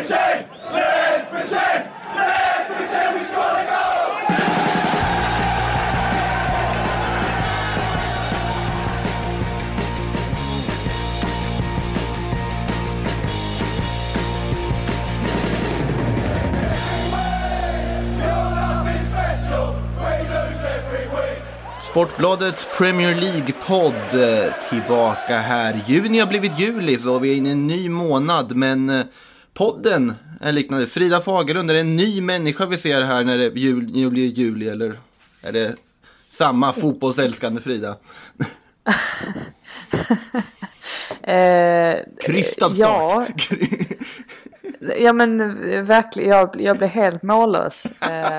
pretend! Let's pretend! Let's pretend we score the goal! Sportbladets Premier League-podd tillbaka här. Juni har blivit juli så vi är inne i en ny månad. Men podden är liknande. Frida Fagerlund, är det en ny människa vi ser här när det blir juli? Eller är det samma fotbollsälskande Frida? Krystad start. Ja men verkligen, jag blev helt mållös.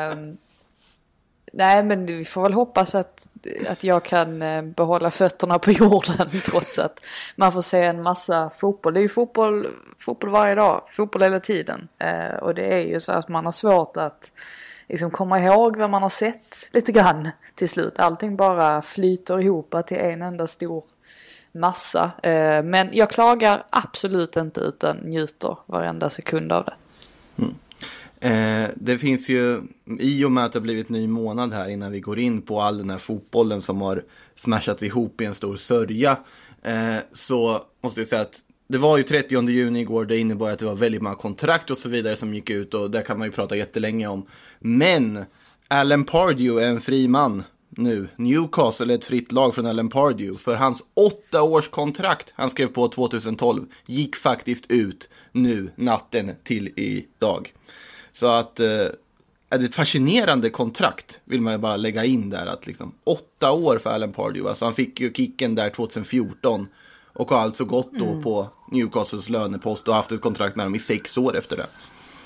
Nej, men vi får väl hoppas att jag kan behålla fötterna på jorden trots att man får se en massa fotboll. Det är ju fotboll varje dag, fotboll hela tiden. Och det är ju så att man har svårt att liksom komma ihåg vad man har sett lite grann till slut. Allting bara flyter ihop till en enda stor massa. Men jag klagar absolut inte utan njuter varenda sekund av det. Mm. Det finns ju, i och med att det har blivit ny månad här innan vi går in på all den här fotbollen som har smashat ihop i en stor sörja, så måste jag säga att det var ju 30 juni igår, det innebar att det var väldigt många kontrakt och så vidare som gick ut och där kan man ju prata jättelänge om. Men Alan Pardew är en fri man nu. Newcastle är ett fritt lag från Alan Pardew, för hans 8 års kontrakt han skrev på 2012 gick faktiskt ut nu natten till idag. Så att är det ett fascinerande kontrakt vill man ju bara lägga in där, att liksom 8 år för Alan Pardew. Alltså han fick ju kicken där 2014 och har alltså gått då på Newcastles lönepost och haft ett kontrakt med dem i 6 år efter det.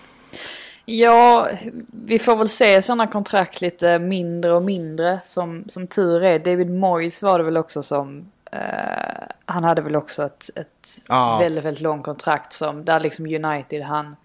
Ja, vi får väl se sådana kontrakt lite mindre och mindre som tur är. David Moyes var det väl också som han hade väl också ett väldigt, väldigt långt kontrakt som där liksom United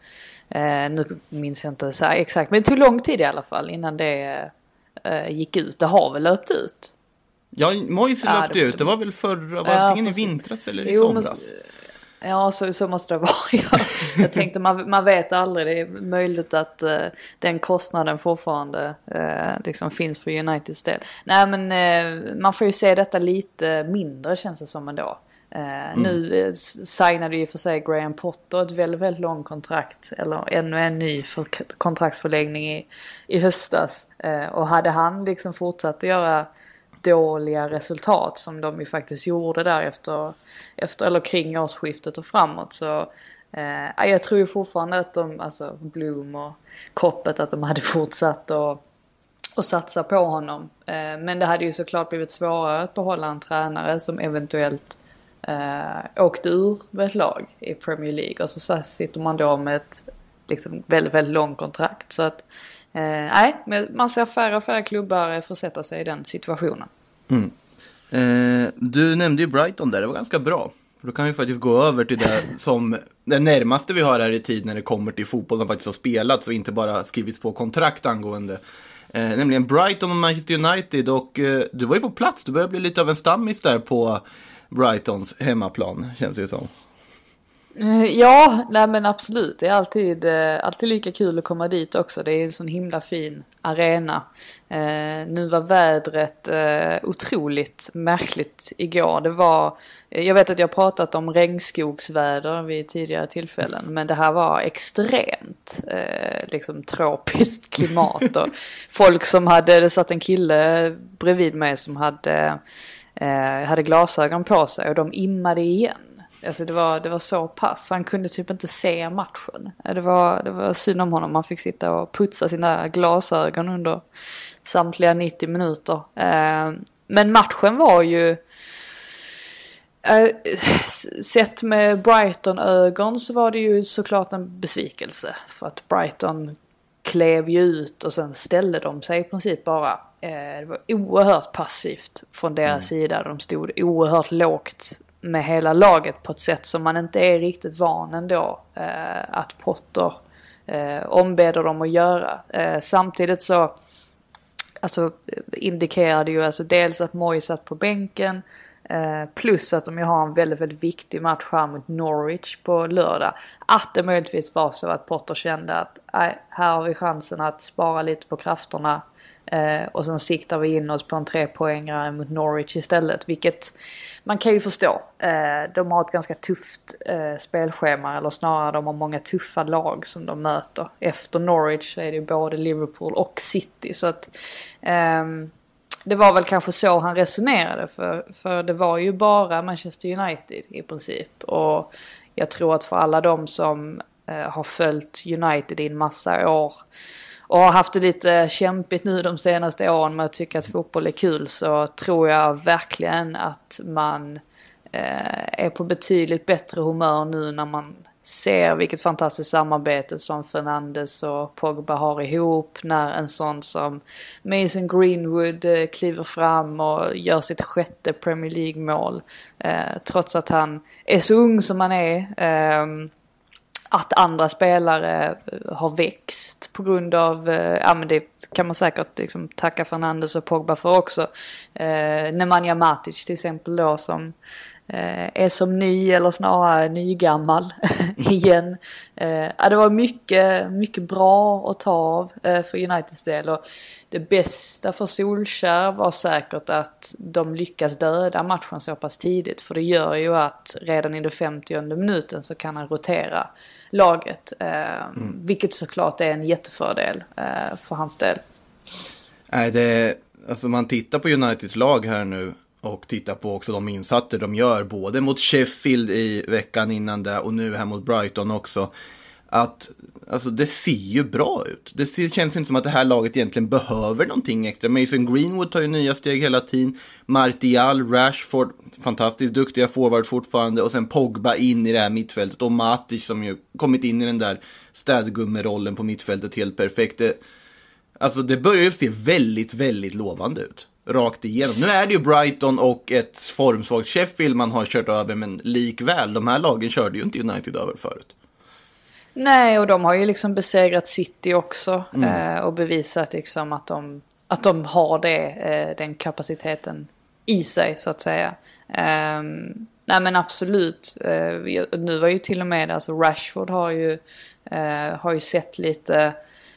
nu minns jag inte så här exakt, men det tog lång tid i alla fall innan det gick ut. Det har väl löpt ut? Ja, Moyes löpte ut. Det var väl antingen i vintras eller i somras. Ja, så måste det vara. Jag tänkte, man vet aldrig. Det är möjligt att den kostnaden fortfarande liksom finns för Uniteds del. Nej, men man får ju se detta lite mindre, känns det som ändå. Nu signade ju för sig Graham Potter ett väldigt, väldigt långt kontrakt, eller ännu en ny kontraktsförlängning i höstas. Och hade han liksom fortsatt att göra dåliga resultat som de ju faktiskt gjorde där efter eller kring årsskiftet och framåt, så jag tror ju fortfarande att de, alltså Bloom och Koppet, att de hade fortsatt och satsa på honom. Men det hade ju såklart blivit svårare att behålla en tränare som eventuellt åkte ur med ett lag i Premier League, och så sitter man då med ett liksom väldigt, väldigt långt kontrakt. Så att man ser färre och färre klubbar försätta sig i den situationen. Du nämnde ju Brighton där, det var ganska bra. Då kan vi faktiskt gå över till det som det närmaste vi har här i tid när det kommer till fotboll som faktiskt har spelats och inte bara skrivits på kontrakt angående. Nämligen Brighton och Manchester United, och du var ju på plats, du börjar bli lite av en stammis där på Brightons hemmaplan, känns det som. Ja, nej men absolut. Det är alltid lika kul att komma dit också. Det är en sån himla fin arena. Nu var vädret otroligt märkligt igår. Jag vet att jag pratat om regnskogsväder vid tidigare tillfällen, men det här var extremt liksom tropiskt klimat. Och folk det satt en kille bredvid mig som hade glasögon på sig och de immade igen. Alltså det var så pass. Han kunde typ inte se matchen. Det var synd om honom. Man fick sitta och putsa sina glasögon under samtliga 90 minuter. Men matchen var ju sett med Brighton-ögon så var det ju såklart en besvikelse. För att Brighton klev ju ut och sen ställde de sig i princip bara. Det var oerhört passivt från deras sida. De stod oerhört lågt med hela laget på ett sätt som man inte är riktigt van ändå att Potter ombeder dem att göra. Samtidigt så alltså, indikerade ju alltså dels att Moyes satt på bänken, Plus att de ju har en väldigt, väldigt viktig match här mot Norwich på lördag. Att det möjligtvis var så att Potter kände att här har vi chansen att spara lite på krafterna. Och sen siktar vi in oss på en 3-poängare mot Norwich istället. Vilket man kan ju förstå. De har ett ganska tufft spelschema. Eller snarare de har många tuffa lag som de möter. Efter Norwich så är det ju både Liverpool och City. Så att det var väl kanske så han resonerade. För det var ju bara Manchester United i princip. Och jag tror att för alla de som har följt United i en massa år och har haft det lite kämpigt nu de senaste åren med att tycka att fotboll är kul, så tror jag verkligen att man är på betydligt bättre humör nu när man ser vilket fantastiskt samarbete som Fernandes och Pogba har ihop, när en sån som Mason Greenwood kliver fram och gör sitt 6:e Premier League-mål trots att han är så ung som han är. Att andra spelare har växt på grund av, men det kan man säkert liksom tacka Fernandes och Pogba för också. Nemanja Matic till exempel då, som är som ny eller snarare nygammal igen. Det var mycket bra att ta av för Uniteds del, och det bästa för Solskjaer var säkert att de lyckas döda matchen så pass tidigt, för det gör ju att redan i den 50:e minuten så kan han rotera laget, vilket såklart är en jättefördel för hans del. Nej, alltså man tittar på Uniteds lag här nu och tittar på också de insatser de gör både mot Sheffield i veckan innan det och nu här mot Brighton också. Att alltså det ser ju bra ut. Det känns inte som att det här laget egentligen behöver någonting extra. Mason Greenwood tar ju nya steg hela tiden. Martial, Rashford, fantastiskt duktiga forward fortfarande. Och sen Pogba in i det här mittfältet. Och Matic som ju kommit in i den där städgummerollen på mittfältet helt perfekt. Alltså det börjar ju se väldigt, väldigt lovande ut. Rakt igenom. Nu är det ju Brighton och ett formsvagt Sheffield man har kört över, men likväl, de här lagen körde ju inte United över förut. Nej, och de har ju liksom besegrat City också och bevisat liksom att de har den kapaciteten i sig så att säga. Nej men absolut. Nu var ju till och med alltså Rashford har ju sett lite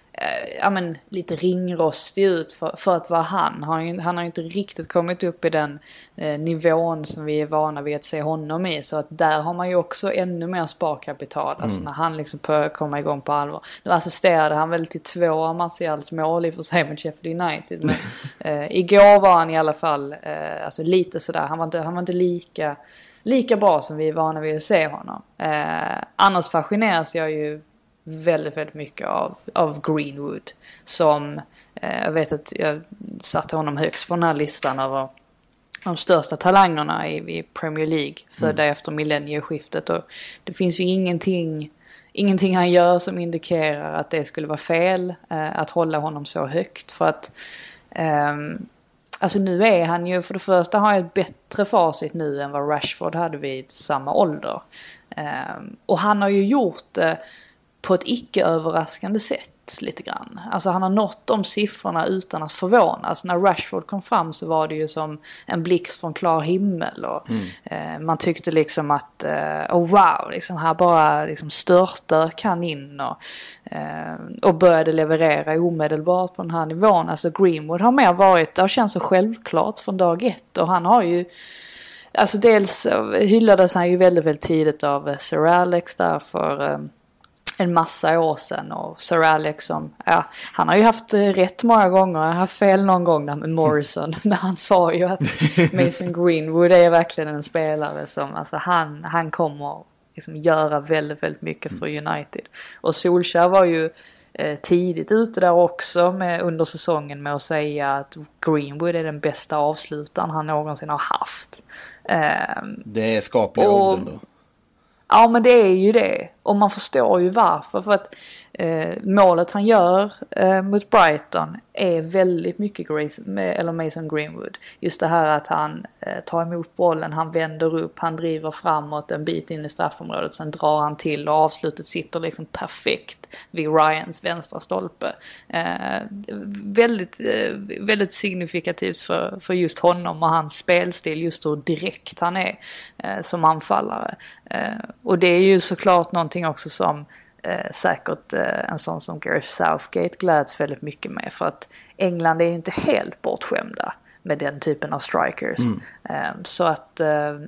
lite ringrostig ut för att vara han. Han har ju inte riktigt kommit upp i den nivån som vi är vana vid att se honom i. Så att där har man ju också ännu mer sparkapital. Alltså när han liksom komma igång på allvar. Nu assisterade han väl till 2 av Martials mål i för sig med Sheffield United. Men igår var han i alla fall alltså lite sådär. Han var inte lika bra som vi är vana vid att se honom. Annars fascineras jag ju väldigt, väldigt mycket av Greenwood, som jag vet att jag satte honom högst på den här listan över de största talangerna i Premier League födda efter millennieskiftet, och det finns ju ingenting han gör som indikerar att det skulle vara fel att hålla honom så högt, för att alltså nu är han ju, för det första har ett bättre facit nu än vad Rashford hade vid samma ålder, och han har ju gjort det på ett icke-överraskande sätt lite grann. Alltså han har nått de siffrorna utan att förvånas. När Rashford kom fram så var det ju som en blixt från klar himmel. Och man tyckte liksom att wow, liksom här bara liksom störtdök han in och började leverera omedelbart på den här nivån. Alltså Greenwood har mer varit, det har känts så självklart från dag ett. Och han har ju, alltså dels hyllades han ju väldigt, väldigt tidigt av Sir Alex där för en massa år sedan, och Sir Alex som, han har ju haft rätt många gånger, han har haft fel någon gång där med Morrison, men han sa ju att Mason Greenwood är verkligen en spelare som, alltså han kommer liksom göra väldigt, väldigt mycket för United. Och Solskjaer var ju tidigt ute där också under säsongen med att säga att Greenwood är den bästa avslutaren han någonsin har haft. Det är skapliga orden då. Ja, men det är ju det. Och man förstår ju varför. För att målet han gör mot Brighton är väldigt mycket Mason Greenwood. Just det här att han tar emot bollen, han vänder upp, han driver framåt en bit in i straffområdet. Sen drar han till och avslutet sitter liksom perfekt vid Ryans vänstra stolpe. Väldigt signifikativt för just honom och hans spelstil, just hur direkt han är som anfallare. Och det är ju såklart någonting också som säkert en sån som Gareth Southgate gläds väldigt mycket med, för att England är inte helt bortskämda med den typen av strikers. Så att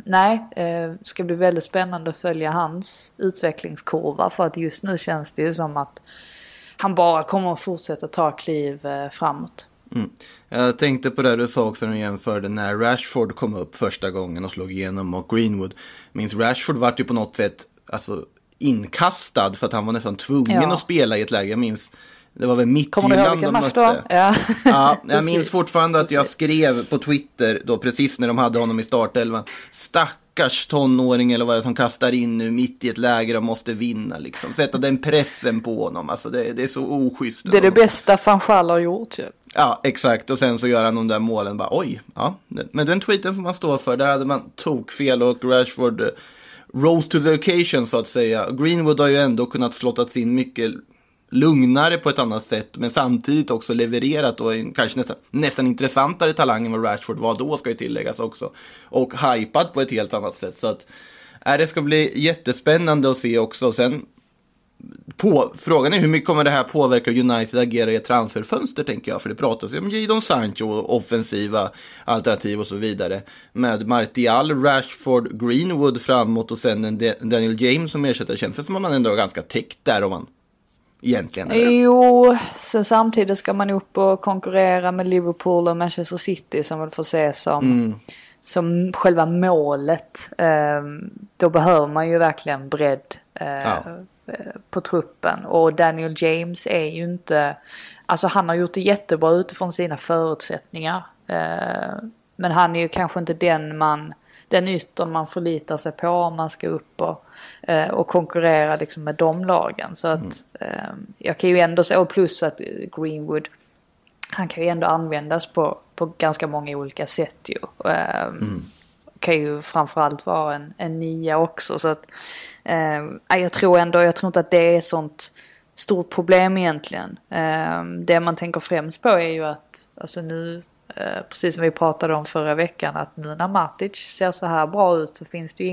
ska bli väldigt spännande att följa hans utvecklingskurva, för att just nu känns det ju som att han bara kommer att fortsätta ta kliv framåt. Jag tänkte på det du sa också när du jämförde när Rashford kom upp första gången och slog igenom och Greenwood. Minns Rashford var ju på något sätt inkastad för att han var nästan tvungen att spela i ett läge. Jag minns, det var väl Midtjylland de mötte. Ja, jag minns fortfarande att jag skrev på Twitter då precis när de hade honom i startelvan: stackars tonåring eller vad det är som kastar in nu mitt i ett läge och måste vinna liksom. Sätta den pressen på honom. Alltså det är så oschysst. Det är det bästa Van Gaal har gjort ju. Ja, exakt. Och sen så gör han de där målen bara, oj, ja. Men den tweeten får man stå för. Där hade man tokfel och Rashford rose to the occasion så att säga. Greenwood har ju ändå kunnat slottats in mycket lugnare på ett annat sätt, men samtidigt också levererat och en kanske nästan intressantare talang än vad Rashford var då, ska ju tilläggas också. Och hypat på ett helt annat sätt. Så att det ska bli jättespännande att se också. Sen frågan är hur mycket kommer det här påverka United agera i ett transferfönster, tänker jag. För det pratas ju om Jadon Sancho, offensiva alternativ och så vidare. Med Martial, Rashford, Greenwood framåt och sen en Daniel James som ersätter. Känns det som att man ändå är ganska täckt där om man egentligen är. Jo, så samtidigt ska man upp och konkurrera med Liverpool och Manchester City som väl får se som själva målet. Då behöver man ju verkligen bredd på truppen. Och Daniel James är ju inte, alltså han har gjort det jättebra utifrån sina förutsättningar. Men han är ju kanske inte den yttern man förlitar sig på om man ska upp och konkurrera liksom med de lagen. Så att jag kan ju ändå säga, och plus att Greenwood, han kan ju ändå användas på ganska många olika sätt ju. Kan ju framförallt vara en nia också. Så att jag tror inte att det är ett sånt stort problem egentligen. Det man tänker främst på är ju att alltså nu, precis som vi pratade om förra veckan, att nu när Matic ser så här bra ut så finns det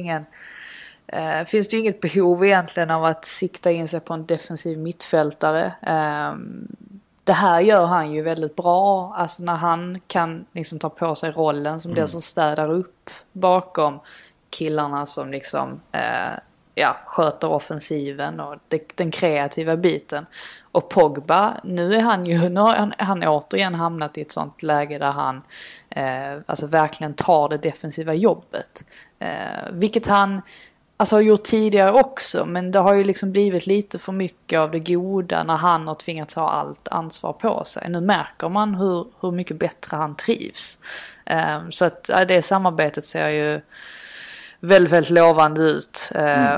ju inget behov egentligen av att sikta in sig på en defensiv mittfältare. Det här gör han ju väldigt bra, alltså när han kan liksom ta på sig rollen som den som städar upp bakom killarna som liksom sköter offensiven och den kreativa biten. Och Pogba, nu har han återigen hamnat i ett sånt läge där han alltså verkligen tar det defensiva jobbet. Vilket han har gjort tidigare också, men det har ju liksom blivit lite för mycket av det goda när han har tvingats ha allt ansvar på sig. Nu märker man hur mycket bättre han trivs. Så att det samarbetet ser ju väldigt, väldigt lovande ut.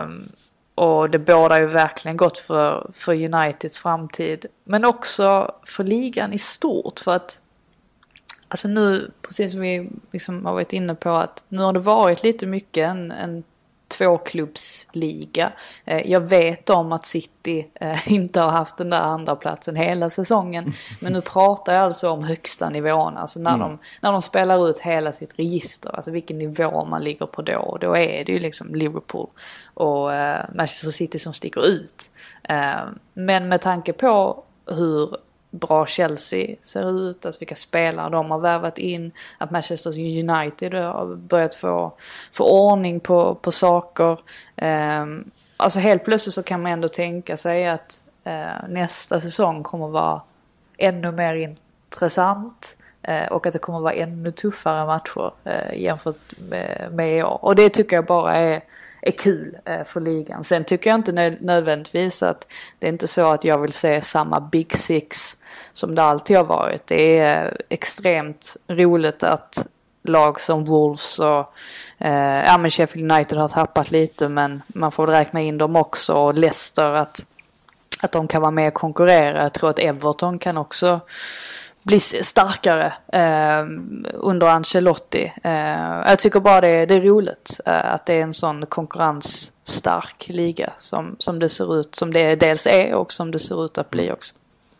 Och det bådar ju verkligen gott för Uniteds framtid. Men också för ligan i stort. För att alltså nu, precis som vi liksom har varit inne på, att nu har det varit lite mycket en tvåklubbsliga. Jag vet om att City inte har haft den där andra platsen hela säsongen. Men nu pratar jag alltså om högsta nivån. Alltså när de spelar ut hela sitt register. Alltså vilken nivå man ligger på då. Då är det ju liksom Liverpool och Manchester City som sticker ut. Men med tanke på hur bra Chelsea ser ut, att vilka spelare de har värvat in, att Manchester United har börjat få ordning på saker. Alltså helt plötsligt så kan man ändå tänka sig att nästa säsong kommer vara ännu mer intressant och att det kommer vara ännu tuffare matcher jämfört med i år. Och det tycker jag bara är kul för ligan. Sen tycker jag inte nödvändigtvis att det är inte så att jag vill se samma Big Six som det alltid har varit. Det är extremt roligt att lag som Wolves och men Sheffield United har tappat lite, men man får räkna in dem också, och Leicester att de kan vara med och konkurrera. Jag tror att Everton kan också bli starkare under Ancelotti. Jag tycker bara det är roligt att det är en sån konkurrensstark liga som det ser ut, som det dels är och som det ser ut att bli också.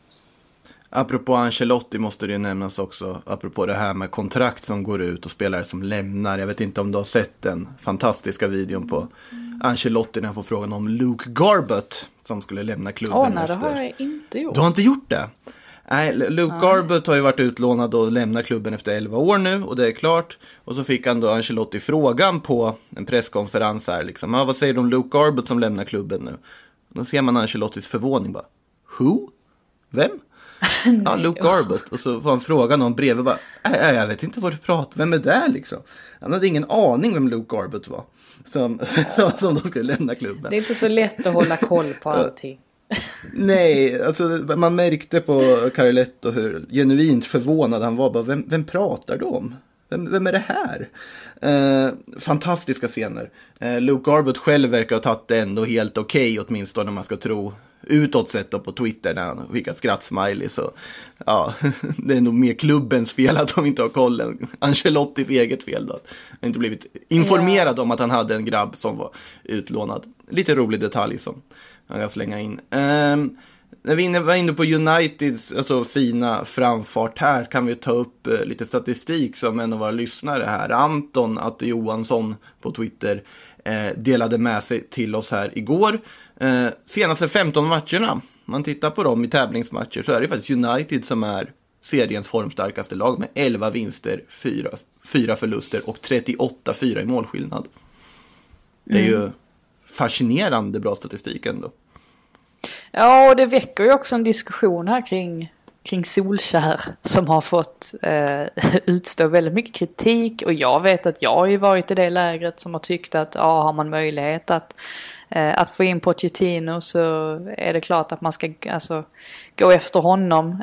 Apropå Ancelotti måste det ju nämnas också, apropå det här med kontrakt som går ut och spelare som lämnar. Jag vet inte om du har sett den fantastiska videon på Ancelotti när han får frågan om Luke Garbutt som skulle lämna klubben nej, efter. Det har jag inte gjort. Du har inte gjort det? Nej, Luke Garbutt har ju varit utlånad och lämnar klubben efter 11 år nu, och det är klart. Och så fick han då Ancelotti frågan på en presskonferens här liksom. Vad säger du om Luke Garbutt som lämnar klubben nu? Då ser man Ancelottis förvåning bara. Who? Vem? Ja, Luke Garbutt. Och så får han fråga någon bredvid bara, jag vet inte vad du pratar, vem är det liksom? Han hade ingen aning vem Luke Garbutt var som de skulle lämna klubben. Det är inte så lätt att hålla koll på allting. Nej, alltså man märkte på Carletto hur genuint förvånad han var. Bara, vem pratar du om? Vem är det här? Fantastiska scener. Luke Garbutt själv verkar ha tagit det ändå helt okej, åtminstone när man ska tro utåt sett på Twitter när han skickat skrattsmiley. Så ja, det är nog mer klubbens fel att de inte har kollen. Ancelottis eget fel då. Han har inte blivit informerad om att han hade en grabb som var utlånad. Lite rolig detalj som jag kan slänga in. När vi var inne på Uniteds alltså fina framfart här, kan vi ta upp lite statistik som en av våra lyssnare här, Anton Atte Johansson på Twitter, delade med sig till oss här igår. Senaste 15 matcherna, man tittar på dem i tävlingsmatcher, så är det faktiskt United som är seriens formstarkaste lag med 11 vinster, 4 förluster och 38-4 i målskillnad. Det är ju fascinerande bra statistik ändå. Ja, och det väcker ju också en diskussion här kring Solskjær som har fått utstå väldigt mycket kritik, och jag vet att jag har ju varit i det lägret som har tyckt att har man möjlighet att få in Pochettino så är det klart att man ska gå efter honom.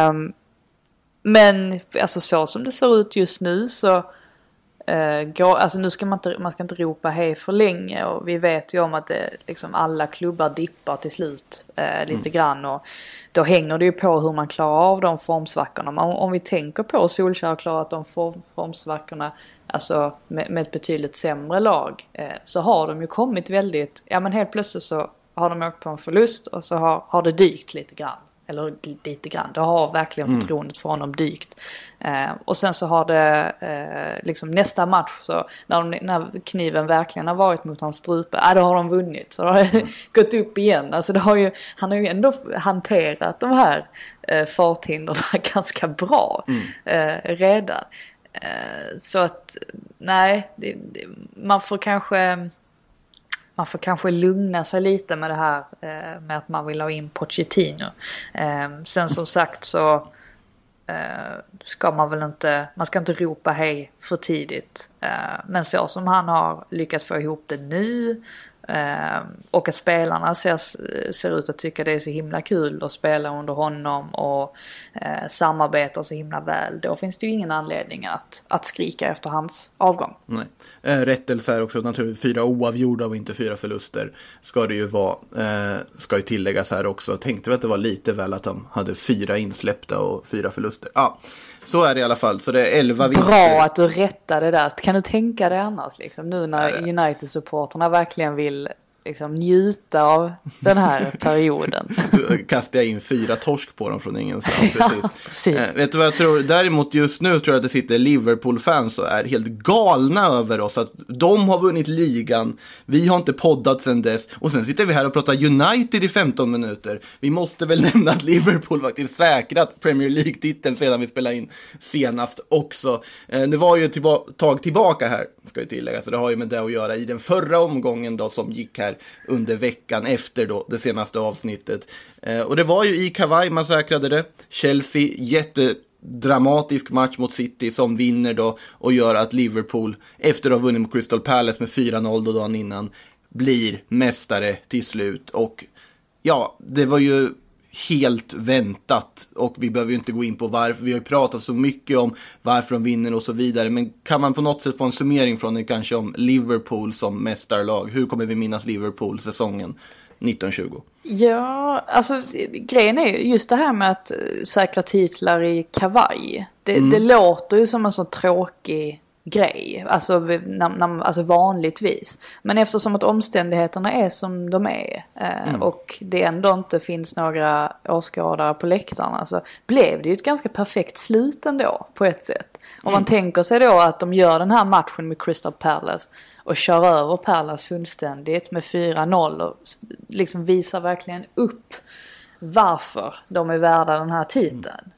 Men alltså så som det ser ut just nu så nu ska man ska inte ropa hej för länge, och vi vet ju om att liksom alla klubbar dippar till slut lite grann, och då hänger det ju på hur man klarar av de formsvackorna. Om vi tänker på Solskjær har klarat de formsvackorna alltså med ett betydligt sämre lag, så har de ju kommit väldigt, men helt plötsligt så har de åkt på en förlust och så har det dykt lite grann. Eller lite grann. Det har verkligen förtroendet för honom dykt. Och sen så har det liksom nästa match så när kniven verkligen har varit mot hans strupe, då har de vunnit. Så har det gått upp igen. Alltså han har ju ändå hanterat de här farthindren ganska bra redan. Så att nej, man får kanske lugna sig lite med det här med att man vill ha in Pochettino. Sen som sagt så ska man väl inte, man ska inte ropa hej för tidigt. Men så som han har lyckats få ihop det nu, och att spelarna ser ut att tycka det är så himla kul att spela under honom och samarbetar så himla väl, då finns det ju ingen anledning att skrika efter hans avgång. Nej. Rättelse är också naturligtvis 4 oavgjorda och inte 4 förluster ska det ju vara, ska ju tilläggas här också. Tänkte väl att det var lite väl att de hade 4 insläppta och 4 förluster. Ja, så är det i alla fall. Så det är 11 vinster. Bra att du rättade det där. Kan du tänka dig annars liksom, nu när United-supporterna verkligen vill liksom njuta av den här perioden. Då kastar jag in 4 torsk på dem från ingenstans. Precis. Vet du vad jag tror? Däremot just nu tror jag att det sitter Liverpool-fans och är helt galna över oss. Att de har vunnit ligan. Vi har inte poddat sedan dess. Och sen sitter vi här och pratar United i 15 minuter. Vi måste väl nämna att Liverpool faktiskt säkrat Premier League-titeln sedan vi spelade in senast också. Det var ju ett tag tillbaka här, ska jag tillägga. Så det har ju med det att göra i den förra omgången då som gick här under veckan efter då det senaste avsnittet. Och det var ju i kavaj man säkrade det. Chelsea, jättedramatisk match mot City som vinner då och gör att Liverpool efter att ha vunnit mot Crystal Palace med 4-0 då dagen innan blir mästare till slut. Och ja, det var ju helt väntat, och vi behöver ju inte gå in på varför. Vi har ju pratat så mycket om varför de vinner och så vidare, men kan man på något sätt få en summering från det kanske om Liverpool som mästarlag? Hur kommer vi minnas Liverpool säsongen 1920? Ja, alltså grejen är ju just det här med att säkra titlar i kavaj. Det låter ju som en så tråkig grej, alltså vanligtvis. Men eftersom att omständigheterna är som de är och det ändå inte finns några åskådare på läktarna, så blev det ju ett ganska perfekt slut ändå på ett sätt. Om man tänker sig då att de gör den här matchen med Crystal Palace och kör över Palace fullständigt med 4-0 och liksom visar verkligen upp varför de är värda den här titeln.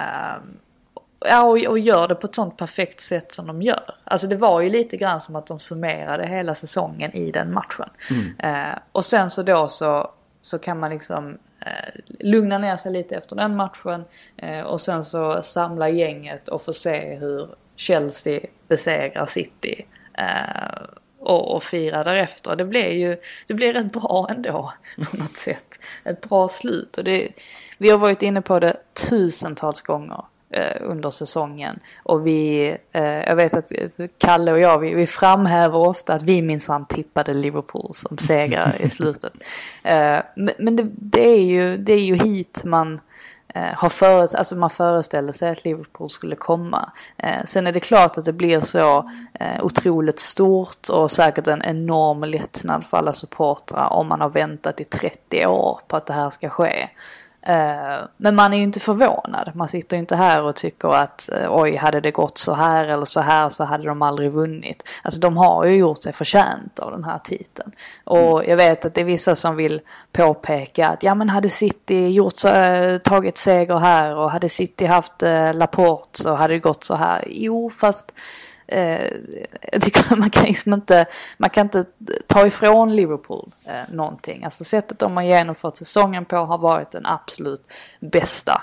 Och gör det på ett sånt perfekt sätt som de gör. Alltså det var ju lite grann som att de summerade hela säsongen i den matchen. Och sen så kan man liksom lugna ner sig lite efter den matchen. Och sen så samla gänget och få se hur Chelsea besegrar City. Och fira därefter. Det blir rätt bra ändå på något sätt. Ett bra slut. Och vi har varit inne på det tusentals gånger under säsongen, och jag vet att Kalle och jag vi framhäver ofta att vi minsann tippade Liverpool som segrar i slutet, men det är ju hit man man föreställer sig att Liverpool skulle komma. Sen är det klart att det blir så otroligt stort och säkert en enorm lättnad för alla supportrar om man har väntat i 30 år på att det här ska ske. Men man är ju inte förvånad. Man sitter ju inte här och tycker att oj, hade det gått så här eller så här så hade de aldrig vunnit. Alltså de har ju gjort sig förtjänt av den här titeln. Och jag vet att det är vissa som vill påpeka att ja, men hade City tagit seger här och hade City haft Laporte så hade det gått så här. Jo, fast jag tycker man kan inte ta ifrån Liverpool någonting. Alltså sättet de har genomfört säsongen på har varit den absolut bästa.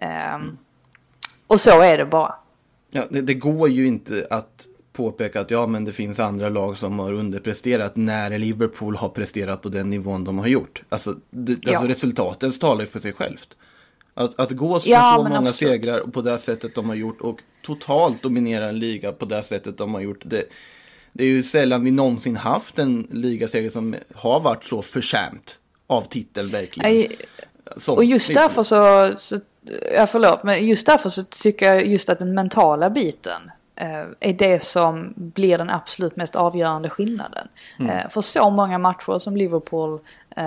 Och så är det bara. Ja, det går ju inte att påpeka att men det finns andra lag som har underpresterat när Liverpool har presterat på den nivån de har gjort. Alltså resultaten talar ju för sig självt. Att gå så många absolut segrar på det sättet de har gjort och totalt dominera en liga på det sättet de har gjort. Det är ju sällan vi någonsin haft en ligaseger som har varit så förtjänt av titel verkligen. Och just därför men just därför så tycker jag just att den mentala biten är det som blir den absolut mest avgörande skillnaden. För så många matcher som Liverpool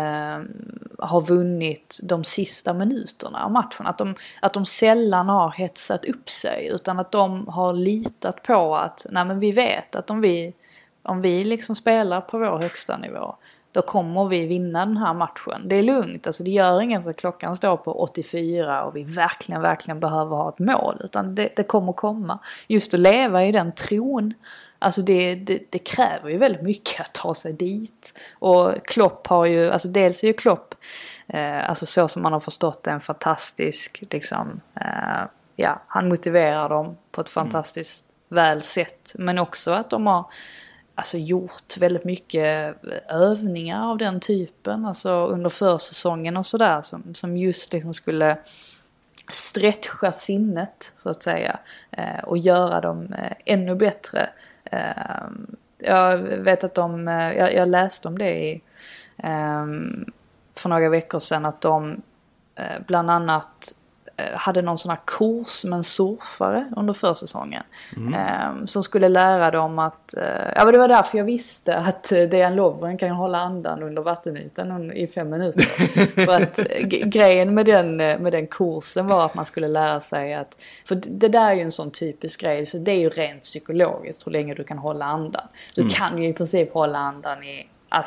har vunnit de sista minuterna av matchen. Att de sällan har hetsat upp sig, utan att de har litat på att nej, men vi vet att om vi liksom spelar på vår högsta nivå, då kommer vi vinna den här matchen. Det är lugnt, alltså det gör ingen så klockan står på 84 och vi verkligen behöver ha ett mål, utan det kommer komma. Just att leva i den tron, alltså det kräver ju väldigt mycket att ta sig dit. Och Klopp har ju, alltså dels är ju Klopp, alltså så som man har förstått det, en fantastisk liksom, han motiverar dem på ett fantastiskt väl sätt, men också att de har alltså gjort väldigt mycket övningar av den typen, alltså under försäsongen och sådär, som just liksom skulle stretcha sinnet så att säga, och göra dem ännu bättre. Jag vet att jag läste om det för några veckor sedan, att de bland annat hade någon sån här kurs med en surfare under försäsongen som skulle lära dem att det var därför jag visste att Dejan Lovren kan hålla andan under vattenytan i 5 minuter. För att grejen med den kursen var att man skulle lära sig att, för det där är ju en sån typisk grej, så det är ju rent psykologiskt hur länge du kan hålla andan. Du kan ju i princip hålla andan i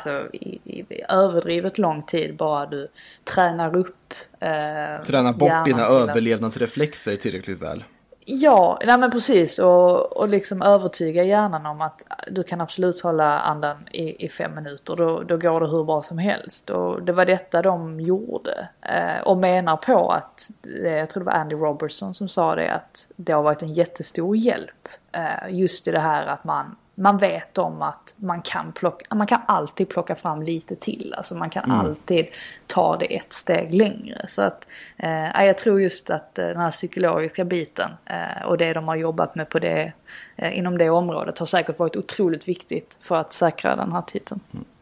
överdrivet lång tid, bara du tränar upp tränar bort dina överlevnadsreflexer tillräckligt väl. Ja, nej men precis, och liksom övertyga hjärnan om att du kan absolut hålla andan i 5 minuter, då går det hur bra som helst. Och det var detta de gjorde, och menar på att, jag tror det var Andy Robertson som sa det, att det har varit en jättestor hjälp just i det här att man man vet om att man kan alltid plocka fram lite till. Alltså man kan alltid ta det ett steg längre. Så att jag tror just att den här psykologiska biten och det de har jobbat med på det inom det området har säkert varit otroligt viktigt för att säkra den här titeln.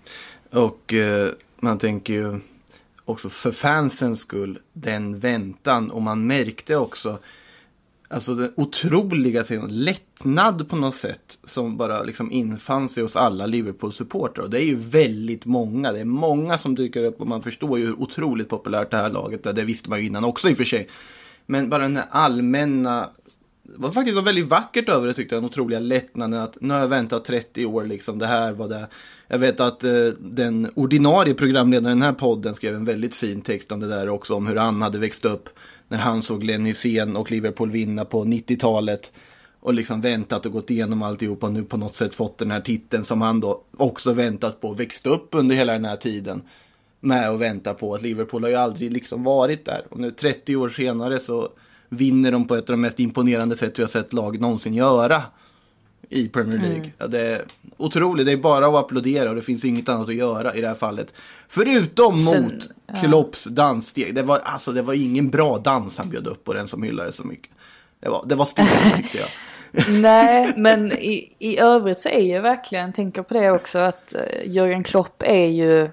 Och man tänker ju också för fansens skull, den väntan, och man märkte också alltså den otroliga lättnad på något sätt som bara liksom infann sig hos alla Liverpool-supportrar. Och det är ju väldigt många, det är många som dyker upp och man förstår ju hur otroligt populärt det här laget är. Det visste man ju innan också i och för sig. Men bara den här allmänna, det var faktiskt väldigt vackert över det, tyckte jag, den otroliga lättnaden att nu har jag väntat 30 år liksom, det här var det. Jag vet att den ordinarie programledaren i den här podden skrev en väldigt fin text om det där också, om hur han hade växt upp när han såg Glenn Hysén och Liverpool vinna på 90-talet och liksom väntat och gått igenom alltihop och nu på något sätt fått den här titeln som han då också väntat på, växt upp under hela den här tiden med att vänta på. Att Liverpool har ju aldrig liksom varit där, och nu 30 år senare så vinner de på ett av de mest imponerande sätt vi har sett lag någonsin göra i Premier League. Ja, det är otroligt, det är bara att applådera och det finns inget annat att göra i det här fallet. Förutom mot Klopps danssteg. Det var ingen bra dans han bjöd upp på, den som hyllade så mycket. Det var stelt, tyckte jag. Nej, men i övrigt så är ju verkligen, tänker på det också, att Jürgen Klopp är ju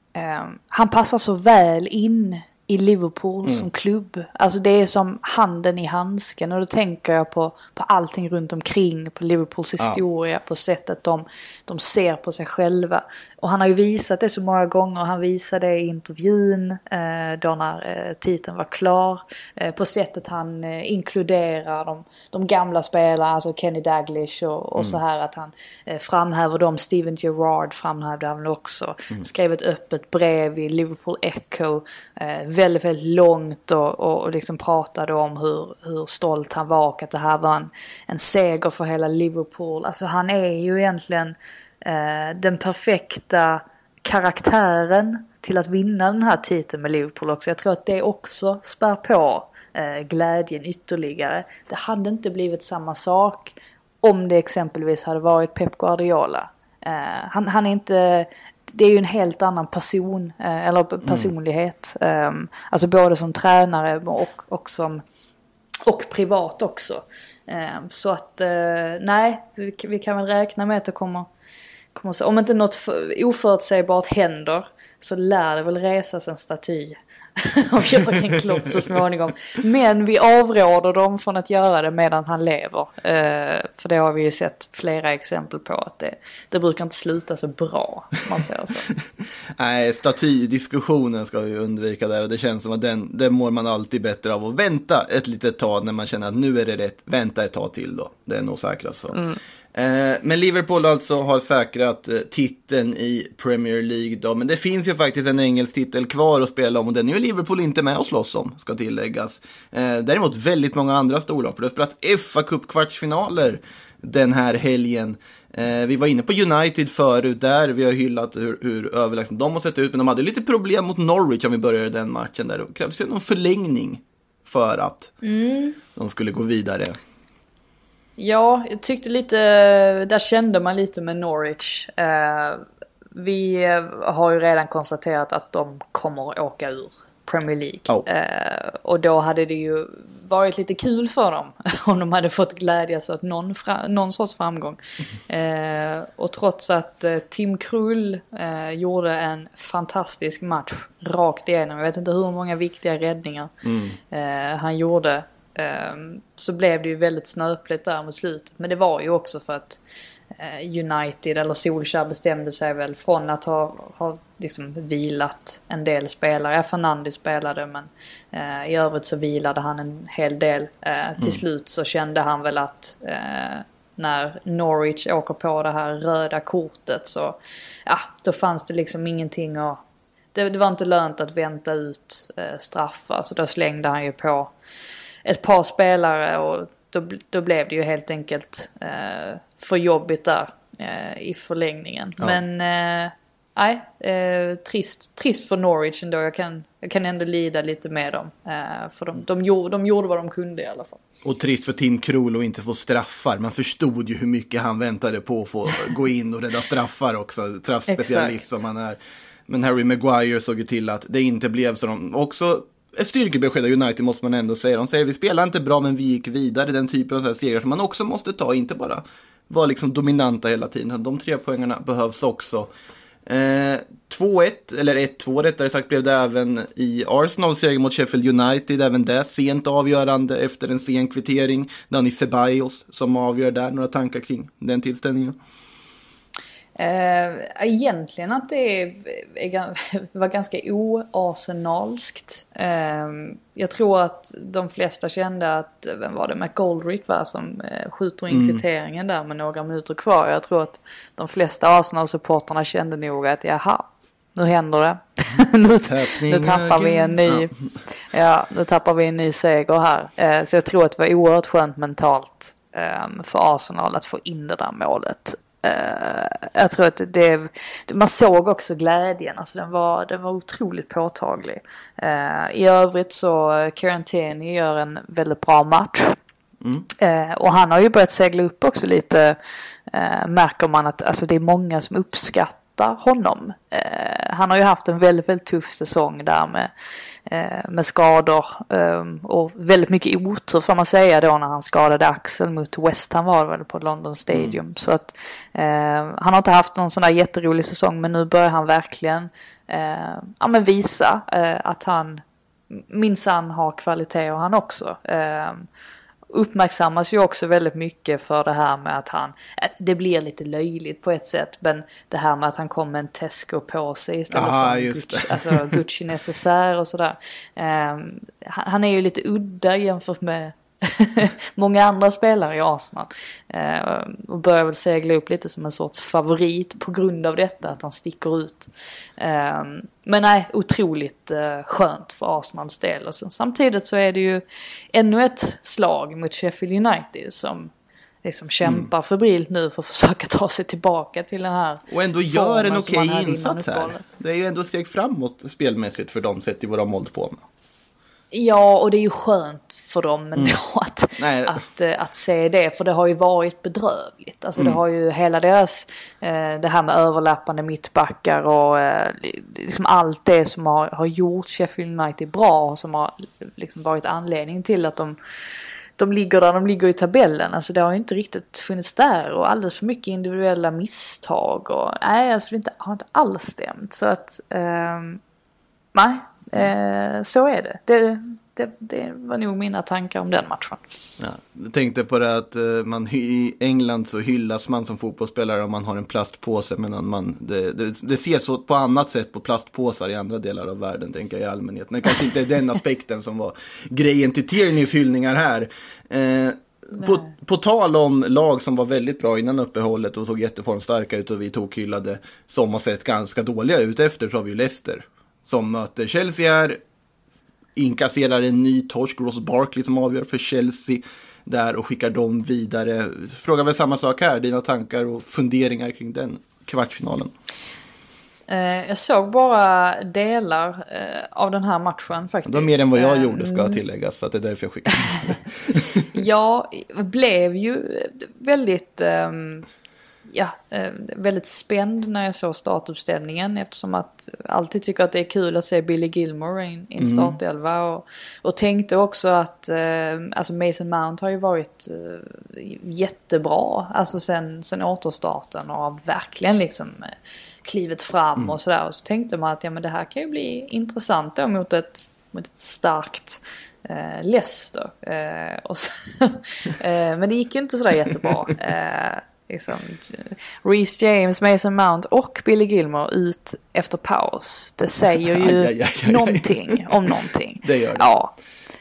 han passar så väl in i Liverpool som klubb. Alltså det är som handen i handsken, och då tänker jag på allting runt omkring, på Liverpools historia, på sättet de ser på sig själva. Och han har ju visat det så många gånger. Han visade det i intervjun då när titeln var klar. På sättet han inkluderar de gamla spelarna, alltså Kenny Dalglish och så här, att han framhäver dem. Steven Gerrard framhävde han också. Skrev ett öppet brev i Liverpool Echo, väldigt, väldigt långt, och liksom pratade om hur stolt han var och att det här var en seger för hela Liverpool. Alltså han är ju egentligen den perfekta karaktären till att vinna den här titeln med Liverpool också. Jag tror att det också spär på glädjen ytterligare. Det hade inte blivit samma sak om det exempelvis hade varit Pep Guardiola. Han är inte... Det är ju en helt annan person, eller personlighet. Alltså både som tränare och privat också. Så att nej, vi kan väl räkna med att det kommer så, om inte något oförutsägbart händer, så lär det väl resas en staty av Jürgen Klopp så småningom. Men vi avråder dem från att göra det medan han lever. För det har vi ju sett flera exempel på, att det brukar inte sluta så bra, man säger så. Nej, statydiskussionen ska vi undvika där, och det känns som att den mår man alltid bättre av att vänta ett litet tag när man känner att nu är det rätt. Vänta ett tag till då, det är nog säkrast så. Men Liverpool alltså har säkrat titeln i Premier League då. Men det finns ju faktiskt en engelsk titel kvar att spela om, och den är ju Liverpool inte med och slåss om, ska tilläggas. Däremot väldigt många andra storlag, för det har spelat FA Cup kvartsfinaler den här helgen. Vi var inne på United förut där, vi har hyllat hur överlägset de har sett ut, men de hade lite problem mot Norwich om vi började den matchen där. Det krävdes någon förlängning för att de skulle gå vidare. Ja, jag tyckte lite, där kände man lite med Norwich. Vi har ju redan konstaterat att de kommer att åka ur Premier League. Och då hade det ju varit lite kul för dem om de hade fått glädjas åt någon sorts framgång. Och trots att Tim Krul gjorde en fantastisk match rakt igenom, jag vet inte hur många viktiga räddningar han gjorde, så blev det ju väldigt snöpligt där mot slutet. Men det var ju också för att United eller Solskjaer bestämde sig väl från att ha liksom vilat en del spelare. Fernandes spelade, men i övrigt så vilade han en hel del. Till slut så kände han väl att när Norwich åker på det här röda kortet, så då fanns det liksom ingenting att... Det var inte lönt att vänta ut straffar, så då slängde han ju på ett par spelare, och då blev det ju helt enkelt för jobbigt där i förlängningen. Ja. Men trist för Norwich ändå. Jag kan ändå lida lite med dem. För de gjorde vad de kunde i alla fall. Och trist för Tim Krul att inte få straffar. Man förstod ju hur mycket han väntade på att få gå in och rädda straffar också. Straffspecialist som han är. Men Harry Maguire såg ju till att det inte blev så. Också ett styrkebesked av United måste man ändå säga. De säger vi spelar inte bra men vi gick vidare. Den typen av så här segrar som man också måste ta. Inte bara vara liksom dominanta hela tiden. De 3 poängarna behövs också. 2-1 eller 1-2 rättare sagt blev det även i Arsenal seger mot Sheffield United, även det sent avgörande efter en sen kvittering. Dani Ceballos som avgör där. Några tankar kring den tillställningen? Egentligen att det var ganska oarsenalskt. Jag tror att de flesta kände att, vem var det, McGoldrick var som skjuter in kvitteringen där med några minuter kvar. Jag tror att de flesta Arsenal-supporterna kände nog att jaha, nu händer det. nu tappar vi en ny nu tappar vi en ny seger här. Så jag tror att det var oerhört skönt mentalt för Arsenal att få in det där målet. Jag tror att man såg också glädjen, alltså den var otroligt påtaglig. I övrigt så Kieran Tierney gör en väldigt bra match. Och han har ju börjat segla upp också lite, märker man att alltså, det är många som uppskattar honom. Han har ju haft en väldigt, väldigt tuff säsong där med skador och väldigt mycket otur får man säga då när han skadade axel mot West Ham var det väl på London Stadium. Så att han har inte haft någon sån där jätterolig säsong, men nu börjar han verkligen visa att han minsann har kvalitet och han också. Uppmärksammas ju också väldigt mycket för det här med att det blir lite löjligt på ett sätt, men det här med att han kom med en Tesco på sig istället för en Gucci necessär och sådär. Han är ju lite udda jämfört med många andra spelare i Arsenal. Och börjar väl segla upp lite som en sorts favorit på grund av detta, att han sticker ut. Men nej, otroligt skönt för Arsenals del. Och samtidigt så är det ju ännu ett slag mot Sheffield United som liksom kämpar febrilt nu för att försöka ta sig tillbaka till den här. Och ändå gör en okej insats här. Det är ju ändå steg framåt spelmässigt för dem sett i vad de hållit på med. Ja, och det är ju skönt för dem ändå att se det, för det har ju varit bedrövligt. Alltså det har ju hela deras det här med överlappande mittbackar och liksom allt det som har gjort Sheffield United bra och som har liksom varit anledning till att de ligger där de ligger i tabellen. Alltså det har ju inte riktigt funnits där och alldeles för mycket individuella misstag och alltså det har inte alls stämt. Så att så är det. Det var nog mina tankar om den matchen. Ja, jag tänkte på det att i England så hyllas man som fotbollsspelare om man har en plastpåse, medan det ser så på annat sätt på plastpåsar i andra delar av världen, tänker jag i allmänhet. Men kanske inte den aspekten som var grejen till Tierneys hyllningar här. På tal om lag som var väldigt bra innan uppehållet och såg jätteformstarka ut och vi tog hyllade som har sett ganska dåliga ut efter, så har vi ju Leicester som möter Chelsea här, inkasserar en ny torsk, Ross Barkley som avgör för Chelsea där och skickar dem vidare. Frågar väl samma sak här, dina tankar och funderingar kring den kvartsfinalen? Jag såg bara delar av den här matchen faktiskt. Det var mer än vad jag gjorde, ska tilläggas, så att det är därför jag skickade. Jag blev ju väldigt väldigt spänd när jag såg startuppställningen, eftersom att alltid tycker att det är kul att se Billy Gilmore i en startelva och tänkte också att alltså Mason Mount har ju varit jättebra alltså sen återstarten och har verkligen liksom klivit fram och sådär, och så tänkte man att men det här kan ju bli intressant då mot ett starkt Leicester men det gick ju inte sådär jättebra. Liksom, Reece James, Mason Mount och Billy Gilmore ut efter paus. Det säger ju någonting om någonting. Det gör det. Ja.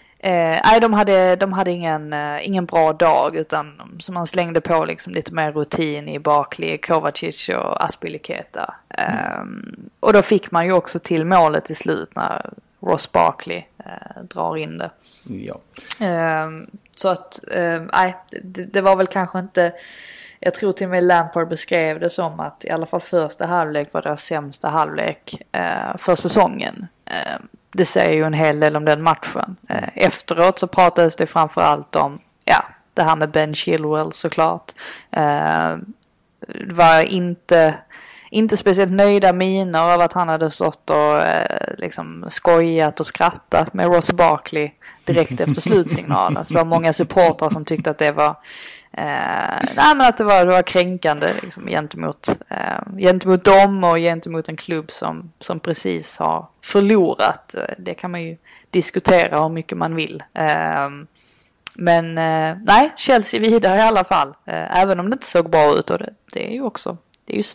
De hade ingen bra dag, utan som man slängde på liksom lite mer rutin i Barkley, Kovacic och Aspilicueta. Och då fick man ju också till målet till slut när Ross Barkley drar in det. Ja. Så att det var väl kanske inte Jag tror till och med Lampard beskrev det som att i alla fall första halvlek var deras sämsta halvlek för säsongen. Det säger ju en hel del om den matchen. Efteråt så pratades det framförallt om det här med Ben Chilwell såklart. Det var inte speciellt nöjda miner av att han hade stått och liksom skojat och skrattat med Ross Barkley direkt efter slutsignalen. Alltså det var många supportrar som tyckte att det var att det var kränkande liksom, gentemot dem och gentemot en klubb som precis har förlorat. Det kan man ju diskutera hur mycket man vill. Men nej, Chelsea vidare i alla fall. Även om det inte såg bra ut, och det är ju också. Det är just.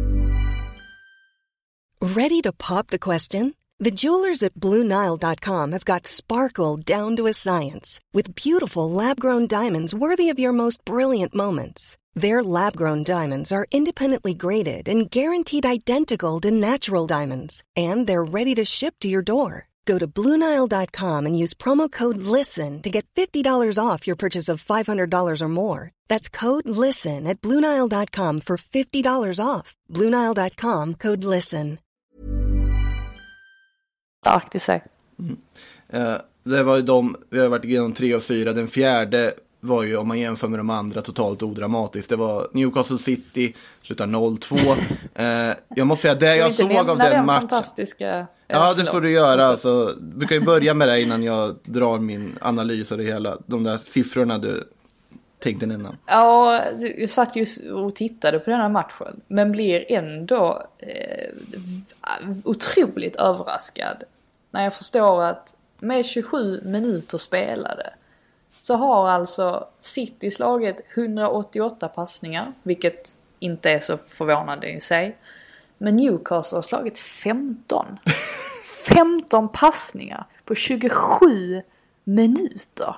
Ready to pop the question? The jewelers at BlueNile.com have got sparkle down to a science with beautiful lab-grown diamonds worthy of your most brilliant moments. Their lab-grown diamonds are independently graded and guaranteed identical to natural diamonds, and they're ready to ship to your door. Go to BlueNile.com and use promo code LISTEN to get $50 off your purchase of $500 or more. That's code LISTEN at BlueNile.com for $50 off. BlueNile.com, code LISTEN. Starkt i sig. Det var ju vi har varit igenom 3 och 4. Den fjärde var ju, om man jämför med de andra, totalt odramatiskt. Det var Newcastle City, slutar 0-2. Jag måste säga, det jag såg av den matchen. Fantastiska. Ja, det får du göra. Alltså, vi kan ju börja med det innan jag drar min analys av det hela. De där siffrorna du tänkte nämna. Ja, jag satt ju och tittade på den här matchen. Men blir ändå otroligt överraskad när jag förstår att med 27 minuter spelade så har alltså City slagit 188 passningar, vilket inte är så förvånande i sig. Men Newcastle har slagit 15 passningar på 27 minuter.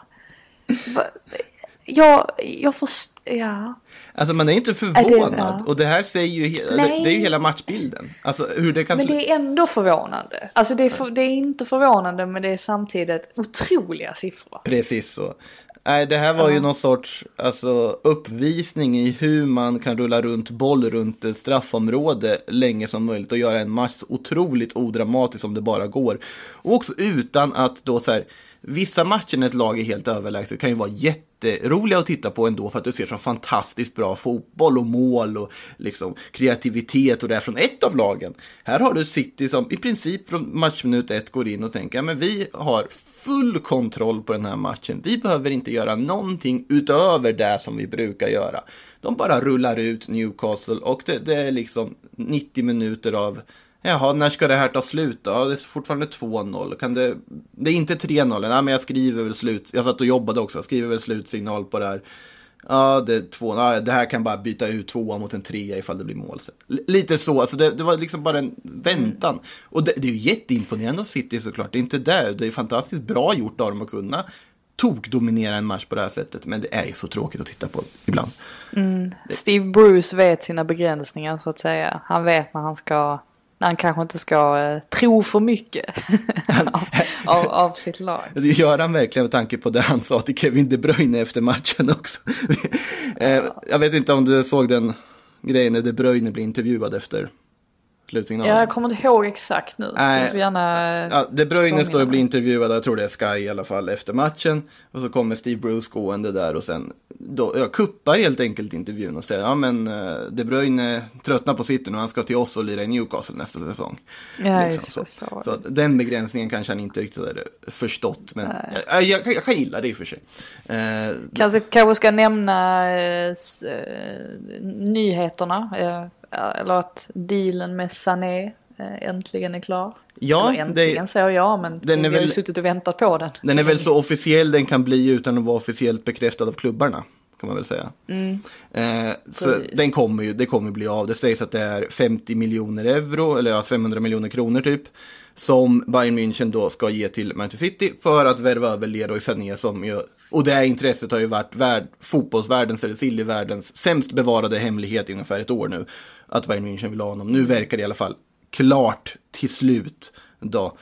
Jag förstår. Ja. Alltså man är inte förvånad. Och det här säger ju det är ju hela matchbilden. Alltså hur det kan. Men det är ändå förvånande. Alltså det är inte förvånande, men det är samtidigt otroliga siffror. Precis så. Nej, det här var ju någon sorts uppvisning i hur man kan rulla runt boll runt ett straffområde länge som möjligt och göra en match otroligt odramatisk som det bara går. Och också utan att då så här, vissa matcher när ett lag är helt överlägset kan ju vara jätteroliga att titta på ändå, för att du ser så fantastiskt bra fotboll och mål och liksom kreativitet och det är från ett av lagen. Här har du City som i princip från matchminut 1 går in och tänker, men vi har full kontroll på den här matchen. Vi behöver inte göra någonting utöver det som vi brukar göra. De bara rullar ut Newcastle och det är liksom 90 minuter av jaha, när ska det här ta slut då? Ja, det är fortfarande 2-0. Det är inte 3-0. Nej, men jag skriver väl slut. Jag satt och jobbade också. Jag skriver väl slutsignal på det här. Ja, det är 2. Ja, det här kan bara byta ut 2 mot en 3 ifall det blir mål. Lite så. Alltså det var liksom bara en väntan. Och det är ju jätteimponerande av City såklart. Det är inte det. Det är fantastiskt bra gjort av dem att kunna dominera en match på det här sättet. Men det är ju så tråkigt att titta på ibland. Steve Bruce vet sina begränsningar så att säga. Han vet när han kanske inte ska tro för mycket av sitt lag. Det gör han verkligen med tanke på det han sa till Kevin De Bruyne efter matchen också. Jag vet inte om du såg den grejen när De Bruyne blev intervjuad efter slutsignalen. Jag kommer inte ihåg exakt nu. De Bruyne står och blir intervjuad, jag tror det är Sky i alla fall, efter matchen. Och så kommer Steve Bruce gående där och sen kuppar helt enkelt intervjun och säger, ja men De Bruyne tröttnar på City och han ska till oss och lira i Newcastle nästa säsong. Ja, liksom. Så den begränsningen kanske han inte riktigt har förstått, men jag kan gilla det i och för sig. Kanske ska nämna nyheterna, eller att dealen med Sané äntligen är klar. Ja, eller äntligen säger jag, men vi har ju suttit och väntat på den. Den är väl så officiell den kan bli utan att vara officiellt bekräftad av klubbarna, kan man väl säga. Så det kommer bli av. Det sägs att det är 50 miljoner euro, eller 500 miljoner kronor typ, som Bayern München då ska ge till Manchester City för att värva över Leroy Sané och det här intresset har ju varit fotbollsvärldens eller Silly-världens sämst bevarade hemlighet i ungefär ett år nu, att Bayern München vill ha honom. Nu verkar det i alla fall klart till slut då.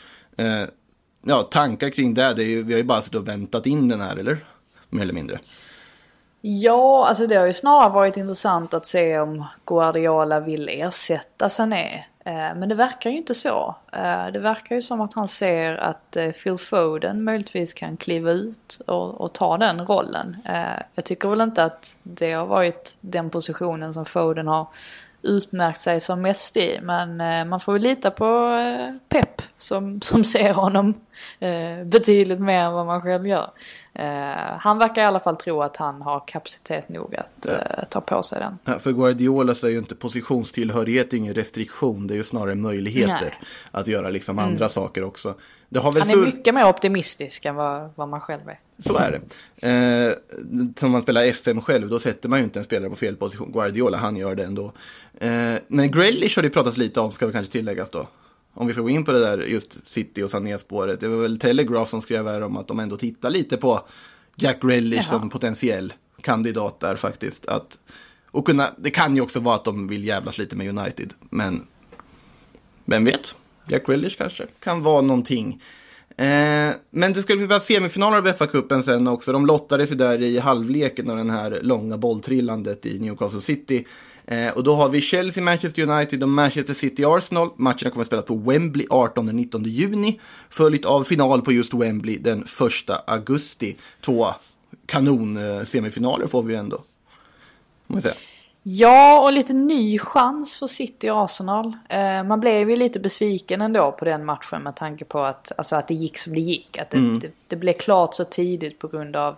Tankar kring det, vi har ju bara suttit och väntat in den här, eller? Mer eller mindre. Ja, alltså det har ju snarare varit intressant att se om Guardiola vill ersätta Sané. Men det verkar ju inte så. Det verkar ju som att han ser att Phil Foden möjligtvis kan kliva ut och ta den rollen. Jag tycker väl inte att det har varit den positionen som Foden har utmärkt sig som mest i. Men man får ju lita på Pep som ser honom betydligt mer än vad man själv gör. Han verkar i alla fall tro att han har kapacitet nog att ta på sig den. Ja, för Guardiola så är ju inte positionstillhörighet ingen restriktion. Det är ju snarare möjligheter att göra liksom andra saker också. Det har väl han är mycket mer optimistisk än vad man själv är. Så är det. Som man spelar FM själv, då sätter man ju inte en spelare på fel position. Guardiola, han gör det ändå. Men Grealish har det pratats lite om, ska vi kanske tilläggas då. Om vi ska gå in på det där just City och Sané-spåret. Det var väl Telegraph som skrev här om att de ändå tittar lite på Jack Grealish som potentiell kandidat där faktiskt. Det kan ju också vara att de vill jävlas lite med United. Men vem vet? Jack Grealish kanske kan vara någonting. Men det skulle vara semifinaler av FA-cupen sen också. De lottades ju där i halvleken av den här långa bolltrillandet i Newcastle City. Och då har vi Chelsea, Manchester United och Manchester City Arsenal. Matcherna kommer att spelas på Wembley 18-19 juni. Följt av final på just Wembley den 1 augusti. 2 kanon-semifinaler får vi ändå. Måste säga. Ja, och lite ny chans för City och Arsenal. Man blev ju lite besviken ändå på den matchen med tanke på att det gick som det gick. Att det blev klart så tidigt på grund av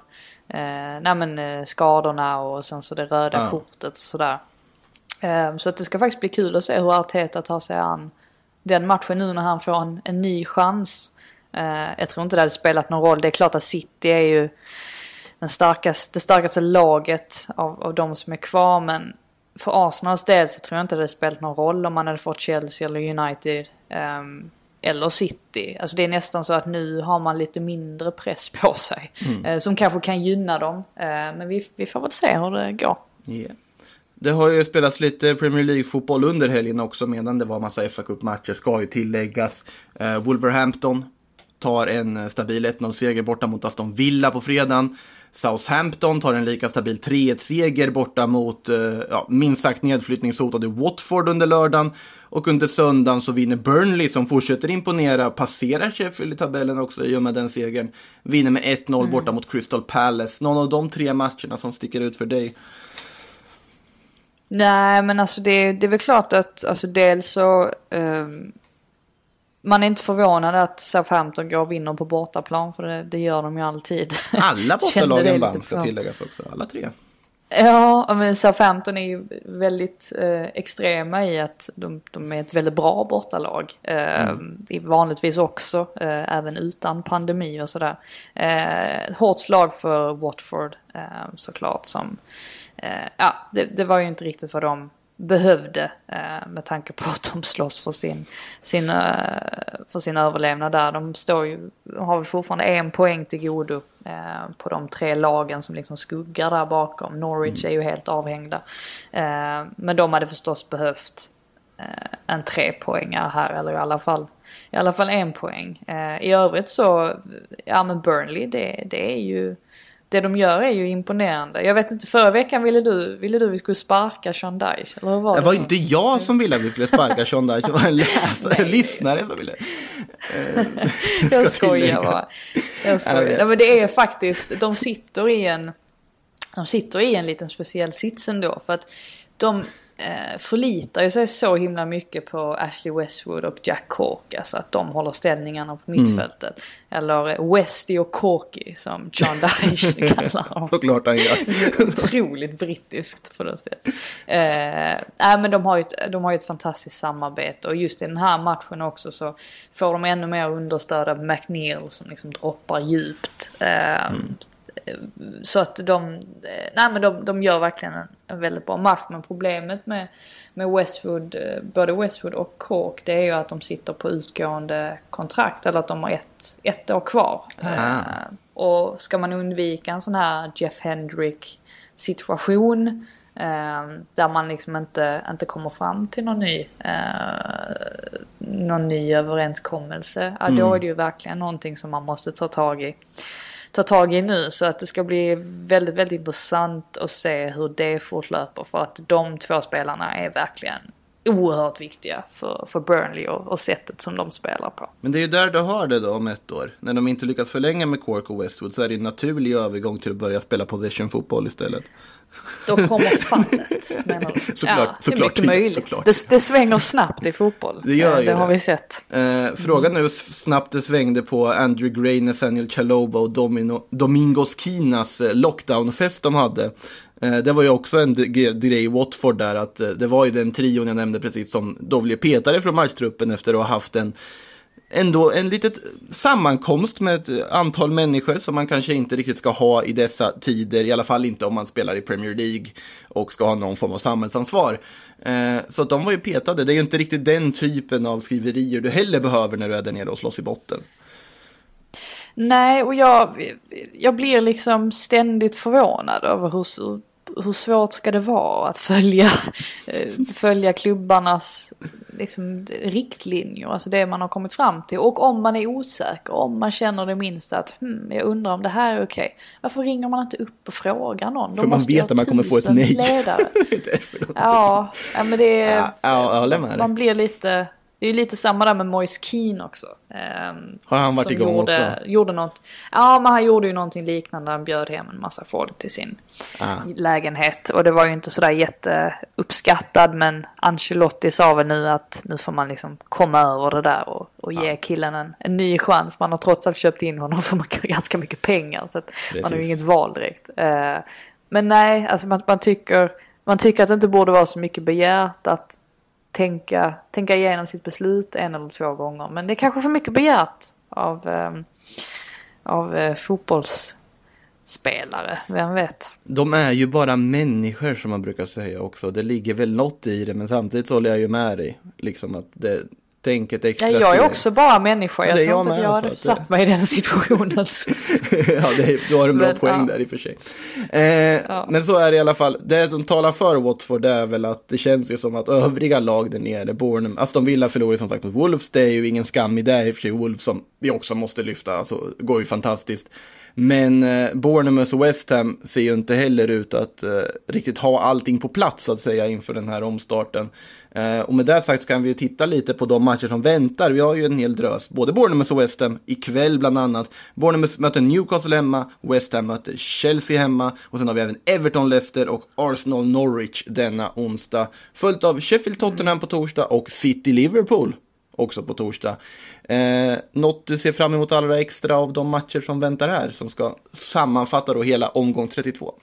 skadorna och sen så det röda kortet och sådär. Så att det ska faktiskt bli kul att se hur Arteta tar sig an den matchen nu när han får en ny chans. Jag tror inte det hade spelat någon roll. Det är klart att City är ju det starkaste laget av de som är kvar. Men för Arsenals del så tror jag inte det hade spelat någon roll om man hade fått Chelsea eller United eller City. Alltså det är nästan så att nu har man lite mindre press på sig. Som kanske kan gynna dem. Men vi får väl se hur det går. Yeah. Det har ju spelats lite Premier League-fotboll under helgen också, medan det var massa FA-cup-matcher, ska ju tilläggas. Wolverhampton tar en stabil 1-0-seger borta mot Aston Villa på fredagen. Southampton tar en lika stabil 3-1-seger borta mot minst sagt nedflyttningshotade Watford under lördagen. Och under söndagen så vinner Burnley, som fortsätter imponera, passerar Sheffield i tabellen också i och med den segern. Vinner med 1-0 borta mot Crystal Palace. Någon av de 3 matcherna som sticker ut för dig? Nej, men alltså det är väl klart att dels så man är inte förvånad att Southampton går och vinner på bortaplan, för det gör de ju alltid. Alla bortalagen vann, ska tilläggas också, alla 3. Ja, men Southampton är ju väldigt extrema i att de är ett väldigt bra bortalag. Vanligtvis också, även utan pandemi och sådär. Hårt slag för Watford såklart som... det var ju inte riktigt vad de behövde med tanke på att de slåss för sin överlevnad där. De har fortfarande 1 poäng till godo på de 3 lagen som liksom skuggar där bakom. Norwich är ju helt avhängda. Men de hade förstås behövt en 3-poängare här, eller i alla fall 1 poäng. I övrigt så, men Burnley, det är ju... Det de gör är ju imponerande. Jag vet inte, förra veckan ville du vi skulle sparka Sean Dyche, eller hur var det? Det var inte jag som ville att vi skulle sparka Sean Dyche. Det var en lyssnare som ville. Jag skojar bara. Nej, men det är faktiskt, de sitter i en liten speciell sits ändå. För att de förlitar sig så himla mycket på Ashley Westwood och Jack Cork, alltså att de håller ställningarna på mittfältet. Eller Westy och Corky som John Dyche kallar dem. Såklart han gör. Otroligt brittiskt för det stället. Men de har ju ett fantastiskt samarbete, och just i den här matchen också så får de ännu mer understöd av McNeil som liksom droppar djupt. Så att de gör verkligen en väldigt bra match. Men problemet med Westwood, både Westwood och Cork, det är ju att de sitter på utgående kontrakt, eller att de har ett år kvar. Och ska man undvika en sån här Jeff Hendrick situation där man liksom inte kommer fram till någon ny överenskommelse, då är det ju verkligen någonting som man måste ta tag i ta tag i nu. Så att det ska bli väldigt, väldigt intressant att se hur det fortlöper. För att de två spelarna är verkligen oerhört viktiga för Burnley och sättet som de spelar på. Men det är ju där du har det då om ett år. När de inte lyckas förlänga med Cork och Westwood så är det en naturlig övergång till att börja spela possession-fotboll istället. Då kommer fallet, menar du? Såklart, det är mycket möjligt. såklart. Det svänger snabbt i fotboll. Det gör ju det. Har vi sett. Frågan nu hur snabbt det svängde på Andrew Gray, Nathaniel Chalobah och Domingos Quinas lockdownfest de hade. Det var ju också en grej i Watford där, att det var ju den trion jag nämnde precis som då blev petade från matchtruppen efter att ha haft en litet sammankomst med ett antal människor som man kanske inte riktigt ska ha i dessa tider, i alla fall inte om man spelar i Premier League och ska ha någon form av samhällsansvar. Så att de var ju petade. Det är ju inte riktigt den typen av skriverier du heller behöver när du är där nere och slåss i botten. Nej, och jag blir liksom ständigt förvånad över hur svårt ska det vara att följa klubbarnas liksom riktlinjer, alltså det man har kommit fram till. Och om man är osäker, om man känner det minsta att jag undrar om det här är okej. Varför ringer man inte upp och frågar någon? För man vet att man kommer få ett nej. Ledare. Ja, men det är... Man blir lite... Det är ju lite samma där med Moise Keane också. Har han varit igång också? Gjorde något. Ja, men han gjorde ju någonting liknande. Han bjöd hem en massa folk till sin lägenhet. Och det var ju inte sådär jätteuppskattad. Men Ancelotti sa väl nu att nu får man liksom komma över det där och ge killen en ny chans. Man har trots allt köpt in honom för ganska mycket pengar. Så att man har ju inget val direkt. Men nej, alltså man tycker att det inte borde vara så mycket begärt att tänka igenom sitt beslut 1 eller 2 gånger. Men det är kanske för mycket begärt av fotbollsspelare. Vem vet? De är ju bara människor som man brukar säga också. Det ligger väl något i det, men samtidigt så håller jag ju med dig. Liksom att det tänket extra. Ja, jag är också bara människa. Jag tror inte att jag hade alltså, satt mig i den situationen. Ja, du har en bra poäng där i och för sig. Men så är det i alla fall. Det som talar för Watford är väl att det känns ju som att övriga lag där nere, Bournemouth, alltså de vill ha förlorat som sagt mot Wolves. Det är ju ingen skam i det i och för sig. Wolves som vi också måste lyfta, alltså går ju fantastiskt. Men Bournemouth och West Ham ser ju inte heller ut att riktigt ha allting på plats så att säga inför den här omstarten. Och med det sagt så kan vi ju titta lite på de matcher som väntar. Vi har ju en hel drös, både Bournemouth och West Ham ikväll bland annat. Bournemouth möter Newcastle hemma, West Ham möter Chelsea hemma och sen har vi även Everton, Leicester och Arsenal Norwich denna onsdag. Följt av Sheffield Tottenham på torsdag och City Liverpool också på torsdag. Något du ser fram emot allra extra av de matcher som väntar här, som ska sammanfatta då hela omgång 32?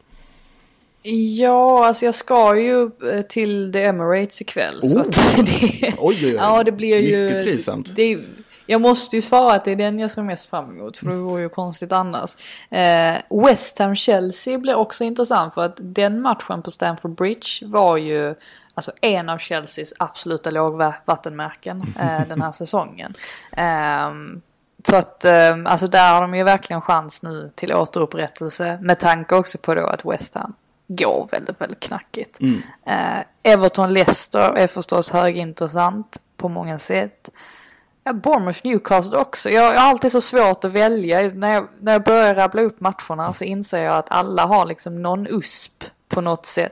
Ja, alltså jag ska ju till The Emirates ikväll. Så att oj. Ja, det blir ju... Mycket trivsamt. Jag måste ju svara att det är den jag ser mest fram emot, för det vore ju konstigt annars. West Ham-Chelsea blir också intressant, för att den matchen på Stamford Bridge var ju alltså en av Chelseas absoluta lågvattenmärken den här säsongen. Så att alltså där har de ju verkligen chans nu till återupprättelse, med tanke också på då att West Ham går väldigt, väldigt knackigt. Everton Leicester är förstås högintressant på många sätt. Bournemouth Newcastle också. Jag har alltid så svårt att välja. När jag börjar rabbla upp matcherna så inser jag att alla har liksom någon USP på något sätt.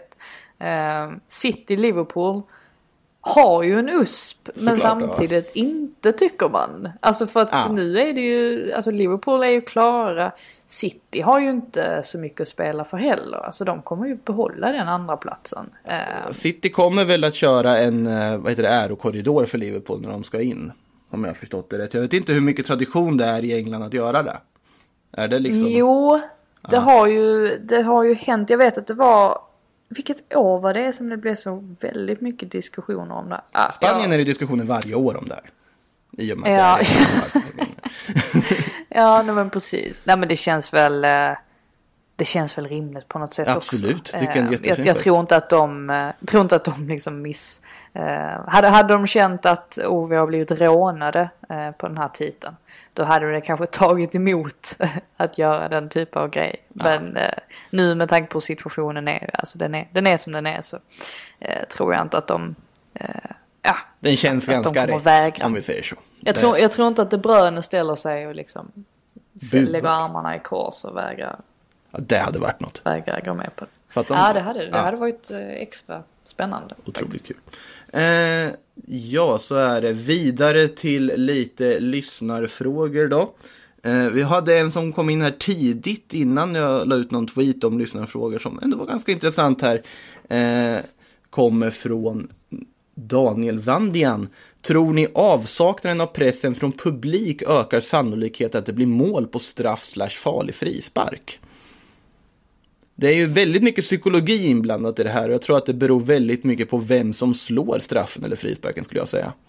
City Liverpool har ju en USP, men samtidigt inte, tycker man. Alltså för att nu är det ju, alltså Liverpool är ju klara. City har ju inte så mycket att spela för heller. Alltså de kommer ju behålla den andra platsen. City kommer väl att köra en ärokorridor för Liverpool när de ska in, om jag har förstått det rätt. Jag vet inte hur mycket tradition det är i England att göra det. Är det liksom... Jo, det har ju hänt. Jag vet att det var... Vilket år var det som det blev så väldigt mycket diskussioner om det? Spanien är det diskussioner varje år om det här. I och med ja, men precis. Nej, men det känns väl rimligt på något sätt. Absolut, också. Absolut. Jag tror inte att de liksom hade de känt att vi har blivit rånade på den här titeln, då hade det kanske tagit emot att göra den typen av grej. Men nu med tanke på situationen alltså den är som den är, så tror jag inte att de den känns ganska rätt, om vi säger så. Jag tror inte att De Bruyne ställer sig och liksom lägger armarna i kors och vägrar. Ja, det hade varit något. Vägrar gå med på det. För att Det hade varit extra spännande. Otroligt kul. Ja, så är det. Vidare till lite lyssnarfrågor då. Vi hade en som kom in här tidigt innan jag la ut någon tweet om lyssnarfrågor som ändå var ganska intressant här. Kommer från Daniel Zandian. Tror ni avsaknaden av pressen från publik ökar sannolikheten att det blir mål på straff/farlig frispark? Det är ju väldigt mycket psykologi inblandat i det här och jag tror att det beror väldigt mycket på vem som slår straffen eller frisparken, skulle jag säga.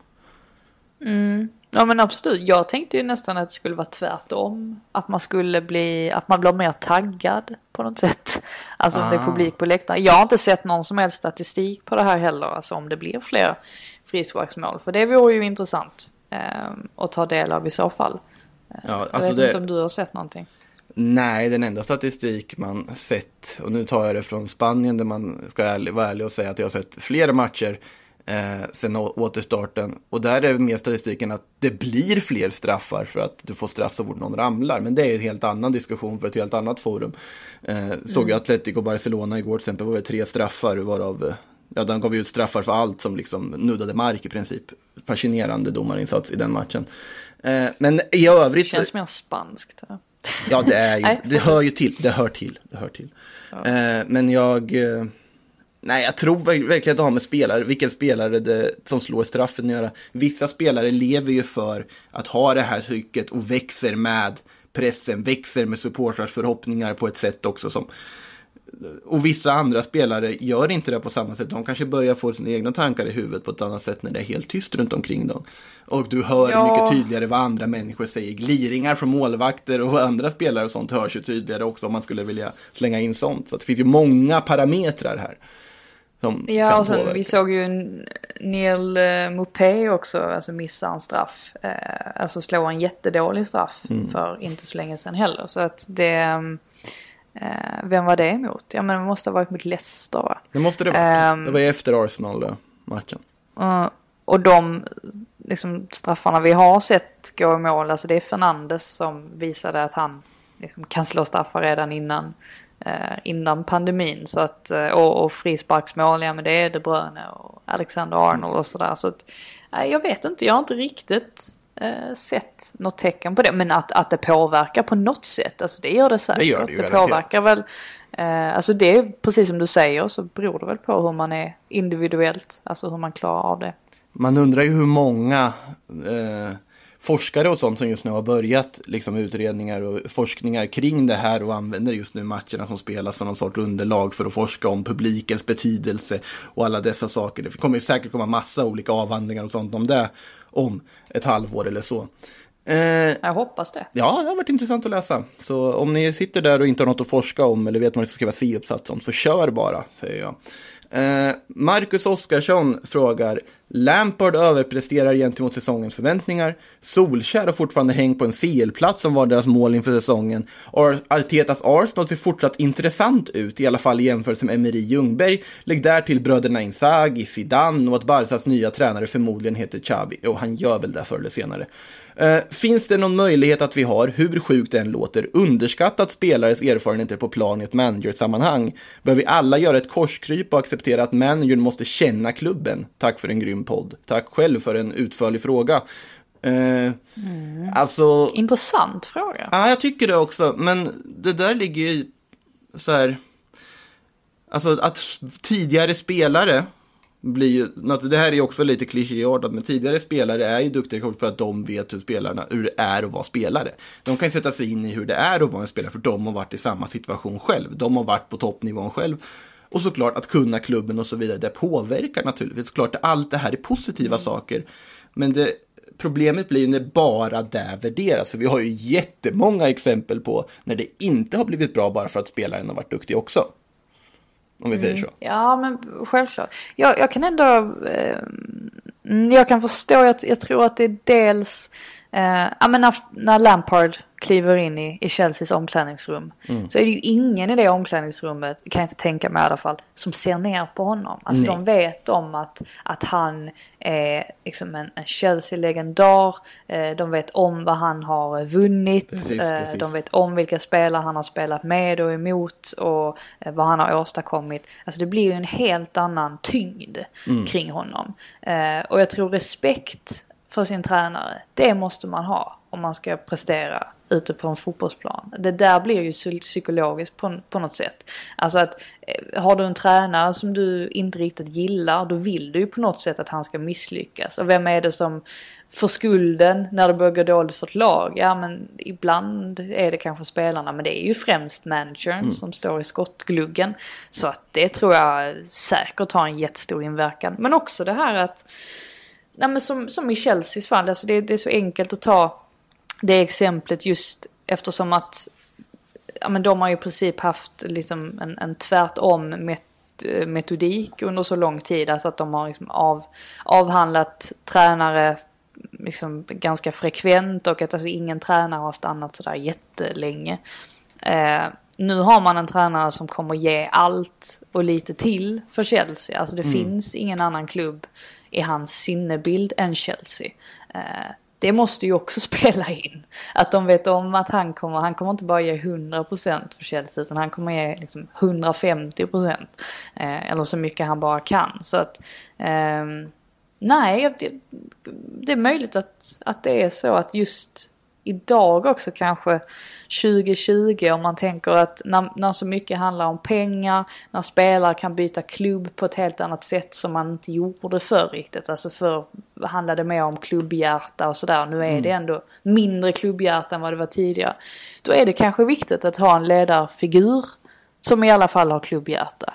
Ja, men absolut. Jag tänkte ju nästan att det skulle vara tvärtom. Att man blir mer taggad på något sätt. Alltså om det är publik på läktaren. Jag har inte sett någon som helst statistik på det här heller. Alltså om det blir fler frisparksmål. För det vore ju intressant att ta del av i så fall. Ja, jag vet inte om du har sett någonting. Nej, den enda statistik man sett, och nu tar jag det från Spanien där man ska vara ärlig och säga att jag har sett flera matcher sen återstarten. Och där är mer statistiken att det blir fler straffar för att du får straff så fort någon ramlar. Men det är en helt annan diskussion för ett helt annat forum. Såg jag Atletico Barcelona igår till exempel, var det 3 straffar varav... Ja, de gav ut straffar för allt som liksom nuddade mark i princip. Fascinerande domarinsats i den matchen. Men i övrigt... Det känns mer spanskt här. Ja, det är ju, det hör ju till. Det hör till. Ja. Men jag tror verkligen att det har med spelare, vilken spelare det som slår straffen att göra. Vissa spelare lever ju för att ha det här trycket och växer med pressen, växer med supporters förhoppningar på ett sätt också som... Och vissa andra spelare gör inte det på samma sätt. De kanske börjar få sina egna tankar i huvudet på ett annat sätt när det är helt tyst runt omkring dem. Och du hör mycket tydligare vad andra människor säger. Gliringar från målvakter och andra spelare och sånt hörs ju tydligare också om man skulle vilja slänga in sånt. Så det finns ju många parametrar här. Ja, och sen vi såg ju Neil Mopé också alltså missa en straff. Alltså slå en jättedålig straff för inte så länge sedan heller. Så att det... vem var det emot? Ja, men det måste ha varit mot Leicester, va? Det måste det vara. Det var ju efter Arsenal-matchen. Och de liksom, straffarna vi har sett gå i mål, alltså det är Fernandes som visade att han liksom, kan slå straffar redan innan pandemin. Så att, och frisparksmål, ja men det är De Bruyne och Alexander Arnold och sådär. Så att, jag vet inte, jag har inte riktigt... sett något tecken på det, men att det påverkar på något sätt, alltså det gör det säkert. Det påverkar väl, alltså det är precis som du säger, så beror det väl på hur man är individuellt, alltså hur man klarar av det. Man undrar ju hur många forskare och sånt som just nu har börjat liksom utredningar och forskningar kring det här och använder just nu matcherna som spelas som någon sorts underlag för att forska om publikens betydelse och alla dessa saker. Det kommer ju säkert komma massa olika avhandlingar och sånt om det om ett halvår eller så. Jag hoppas det. Ja, det har varit intressant att läsa. Så om ni sitter där och inte har något att forska om eller vet vad ni ska skriva C-uppsats om, så kör bara, säger jag. Marcus Oskarsson frågar: Lampard överpresterar gentemot säsongens förväntningar. Solskjær har fortfarande hängt på en CL-plats som var deras mål inför säsongen. Artetas Arsenal ser fortsatt intressant ut, i alla fall i jämförelse med Emery Ljungberg. Lägg där till bröderna Inzaghi, Zidane och att Barças nya tränare förmodligen heter Xavi. Och han gör väl det förr eller senare. Finns det någon möjlighet att vi har, hur sjukt det än låter, underskattat spelares erfarenheter på plan i ett managersammanhang? Bör vi alla göra ett korskryp och acceptera att managern måste känna klubben? Tack för en grym podd. Tack själv för en utförlig fråga. Alltså... Intressant fråga. Ja, jag tycker det också. Men det där ligger ju så här... Alltså att tidigare spelare... det här är ju också lite klichéartat, men tidigare spelare är ju duktiga för att de vet hur det är att vara spelare. De kan sätta sig in i hur det är att vara en spelare, för de har varit i samma situation själv. De har varit på toppnivån själv. Och såklart att kunna klubben och så vidare, det påverkar naturligtvis. Såklart att allt det här är positiva saker. Men problemet blir ju när bara det värderas. För vi har ju jättemånga exempel på när det inte har blivit bra bara för att spelaren har varit duktig också. Om vi säger så. Ja, men självklart. Jag kan ändå... jag kan förstå, jag tror att det är dels Men när Lampard kliver in i Chelseas omklädningsrum så är det ju ingen i det omklädningsrummet, kan jag inte tänka mig i alla fall, som ser ner på honom. Alltså de vet om att han är liksom en Chelsea-legendar. De vet om vad han har vunnit. Precis. De vet om vilka spelare han har spelat med och emot och vad han har åstadkommit. Alltså det blir ju en helt annan tyngd kring honom. Och jag tror respekt för sin tränare, det måste man ha om man ska prestera ute på en fotbollsplan. Det där blir ju psykologiskt på något sätt. Alltså att har du en tränare som du inte riktigt gillar, då vill du ju på något sätt att han ska misslyckas. Och vem är det som får skulden när det börjar gå dåligt för ett lag? Ja, men ibland är det kanske spelarna, men det är ju främst managern som står i skottgluggen. Så att det tror jag säkert har en jättestor inverkan. Men också det här att men som i Chelseas fall, alltså det är så enkelt att ta det exemplet just eftersom att men de har ju i princip haft liksom en tvärtom metodik under så lång tid. Alltså att de har liksom avhandlat tränare liksom ganska frekvent och att alltså ingen tränare har stannat sådär jättelänge. Nu har man en tränare som kommer ge allt och lite till för Chelsea. Alltså det finns ingen annan klubb i hans sinnebild än Chelsea. Det måste ju också spela in. Att de vet om att han kommer inte bara ge 100% för Chelsea, utan han kommer ge liksom 150%. Eller så mycket han bara kan. Så att nej, det är möjligt att det är så att just idag också kanske 2020, om man tänker att när så mycket handlar om pengar, när spelare kan byta klubb på ett helt annat sätt som man inte gjorde förr riktigt. Alltså förr handlade det mer om klubbhjärta och sådär. Nu är det ändå mindre klubbhjärta än vad det var tidigare. Då är det kanske viktigt att ha en ledarfigur som i alla fall har klubbhjärta.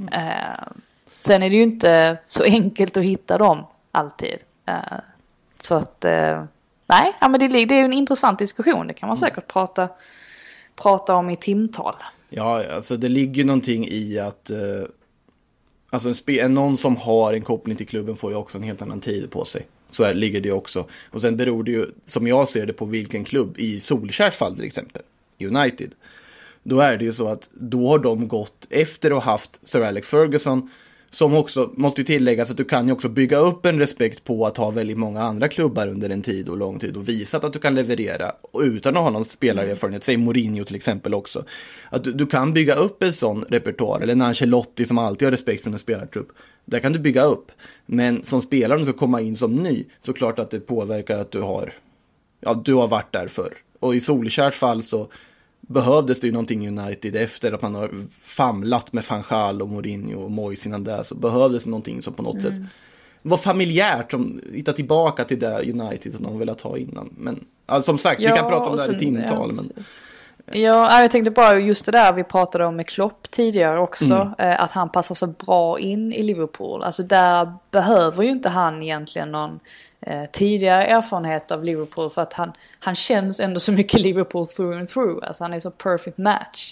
Sen är det ju inte så enkelt att hitta dem alltid. Så att nej, men det är ju en intressant diskussion. Det kan man säkert prata om i timtal. Ja, alltså det ligger någonting i att alltså någon som har en koppling till klubben får ju också en helt annan tid på sig. Så ligger det också. Och sen beror det ju, som jag ser det, på vilken klubb. I Solskjärs fall till exempel, United. Då är det ju så att då har de gått efter att ha haft Sir Alex Ferguson, som också måste ju tilläggas att du kan ju också bygga upp en respekt på att ha väldigt många andra klubbar under en tid och lång tid och visat att du kan leverera och utan att ha någon spelarerfarenhet. Säg Mourinho till exempel också. Att du kan bygga upp en sån repertoar, eller en Ancelotti som alltid har respekt för en spelartrupp. Där kan du bygga upp. Men som spelare, om du ska komma in som ny, så klart att det påverkar att du har varit där förr. Och i Solskjärs fall så behövdes det ju någonting United efter att man har famlat med Van Gaal och Mourinho och Moyes innan det, så behövdes någonting som på något sätt var familjärt, som hitta tillbaka till det United som de ville ta innan. Men alltså, som sagt, vi kan prata om det här i timtal. Ja, jag tänkte bara just det där vi pratade om med Klopp tidigare också, att han passar så bra in i Liverpool. Alltså där behöver ju inte han egentligen någon tidigare erfarenhet av Liverpool, för att han känns ändå så mycket Liverpool through and through. Alltså han är så perfect match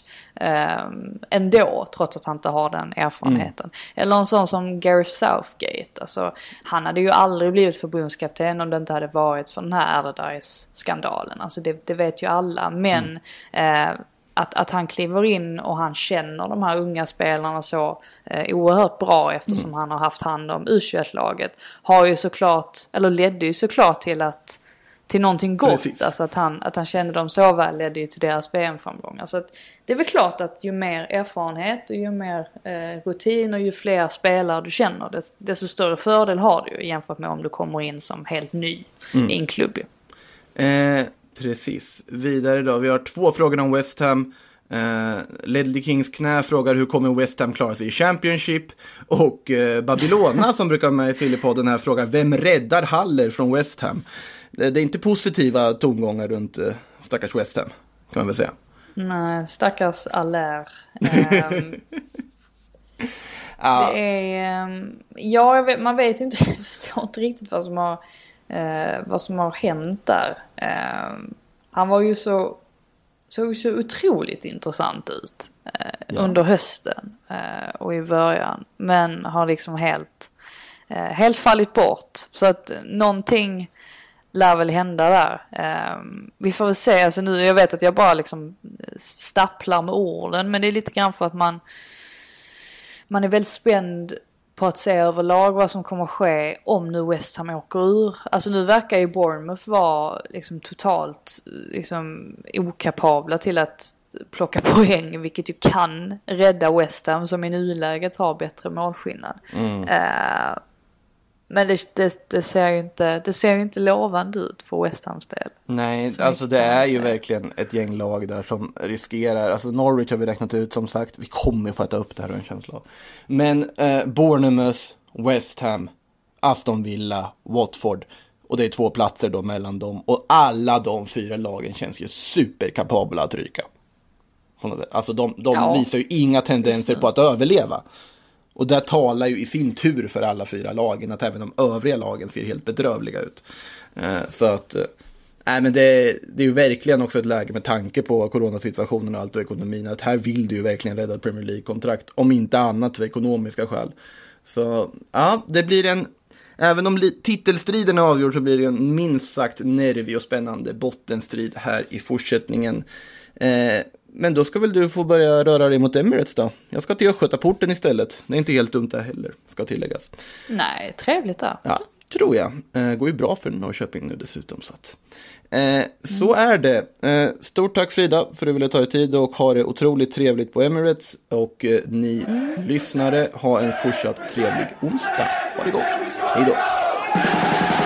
ändå, trots att han inte har den erfarenheten. Eller en sån som Gareth Southgate. Alltså han hade ju aldrig blivit förbundskapten om det inte hade varit för den här Allardyce-skandalen. Alltså det vet ju alla. Men att han kliver in och han känner de här unga spelarna så oerhört bra, eftersom han har haft hand om U21-laget, har ju såklart, eller ledde ju såklart till någonting gott. Precis. Alltså att han kände dem så väl ledde ju till deras VM-framgång. Alltså att det är väl klart att ju mer erfarenhet och ju mer rutin och ju fler spelare du känner, desto större fördel har du ju jämfört med om du kommer in som helt ny i en klubb. Precis. Vidare då. Vi har 2 frågor om West Ham. Ledley Kings knä frågar hur kommer West Ham klara sig i Championship. Och Babylona som brukar vara med i Sillypodden här frågar: vem räddar Haller från West Ham? Det är inte positiva tongångar runt stackars West Ham, kan man väl säga. Nej, stackars Aller. Det är man vet inte, jag förstår inte riktigt vad som har hänt där. Han var ju såg så otroligt intressant ut under hösten och i början, men har liksom helt fallit bort. Så att någonting lär väl hända där. Vi får väl se, alltså nu, jag vet att jag bara liksom stapplar med orden, men det är lite grann för att man är väldigt spänd på att se överlag vad som kommer att ske om nu West Ham åker ur. Alltså nu verkar ju Bournemouth vara liksom totalt liksom okapabla till att plocka poäng, vilket ju kan rädda West Ham som i nuläget har bättre målskillnad. Men det ser ju inte lovande ut för West Hams del. Nej, alltså det är ju verkligen ett gäng lag där som riskerar. Alltså Norwich har vi räknat ut, som sagt. Vi kommer få äta upp det här, en känsla av. Men Bournemouth, West Ham, Aston Villa, Watford. Och det är 2 platser då mellan dem. Och alla de 4 lagen känns ju superkapabla att ryka. Alltså de visar ju inga tendenser på att överleva. Och där talar ju i sin tur för alla 4 lagen att även de övriga lagen ser helt bedrövliga ut. Så att men det är ju verkligen också ett läge med tanke på coronasituationen och allt och ekonomin, att här vill du ju verkligen rädda ett Premier League-kontrakt, om inte annat för ekonomiska skäl. Så ja, det blir även om titelstriden är avgjord, så blir det en minst sagt nervig och spännande bottenstrid här i fortsättningen. Men då ska väl du få börja röra dig mot Emirates då. Jag ska till Östgötaporten istället. Det är inte helt dumt där heller, ska tilläggas. Nej, trevligt där. Ja, tror jag. Går ju bra för Norrköping nu dessutom. Så är det. Stort tack Frida för att du ville ta dig tid och ha det otroligt trevligt på Emirates. Och ni lyssnare, ha en fortsatt trevlig onsdag. Ha det gott. Hej då.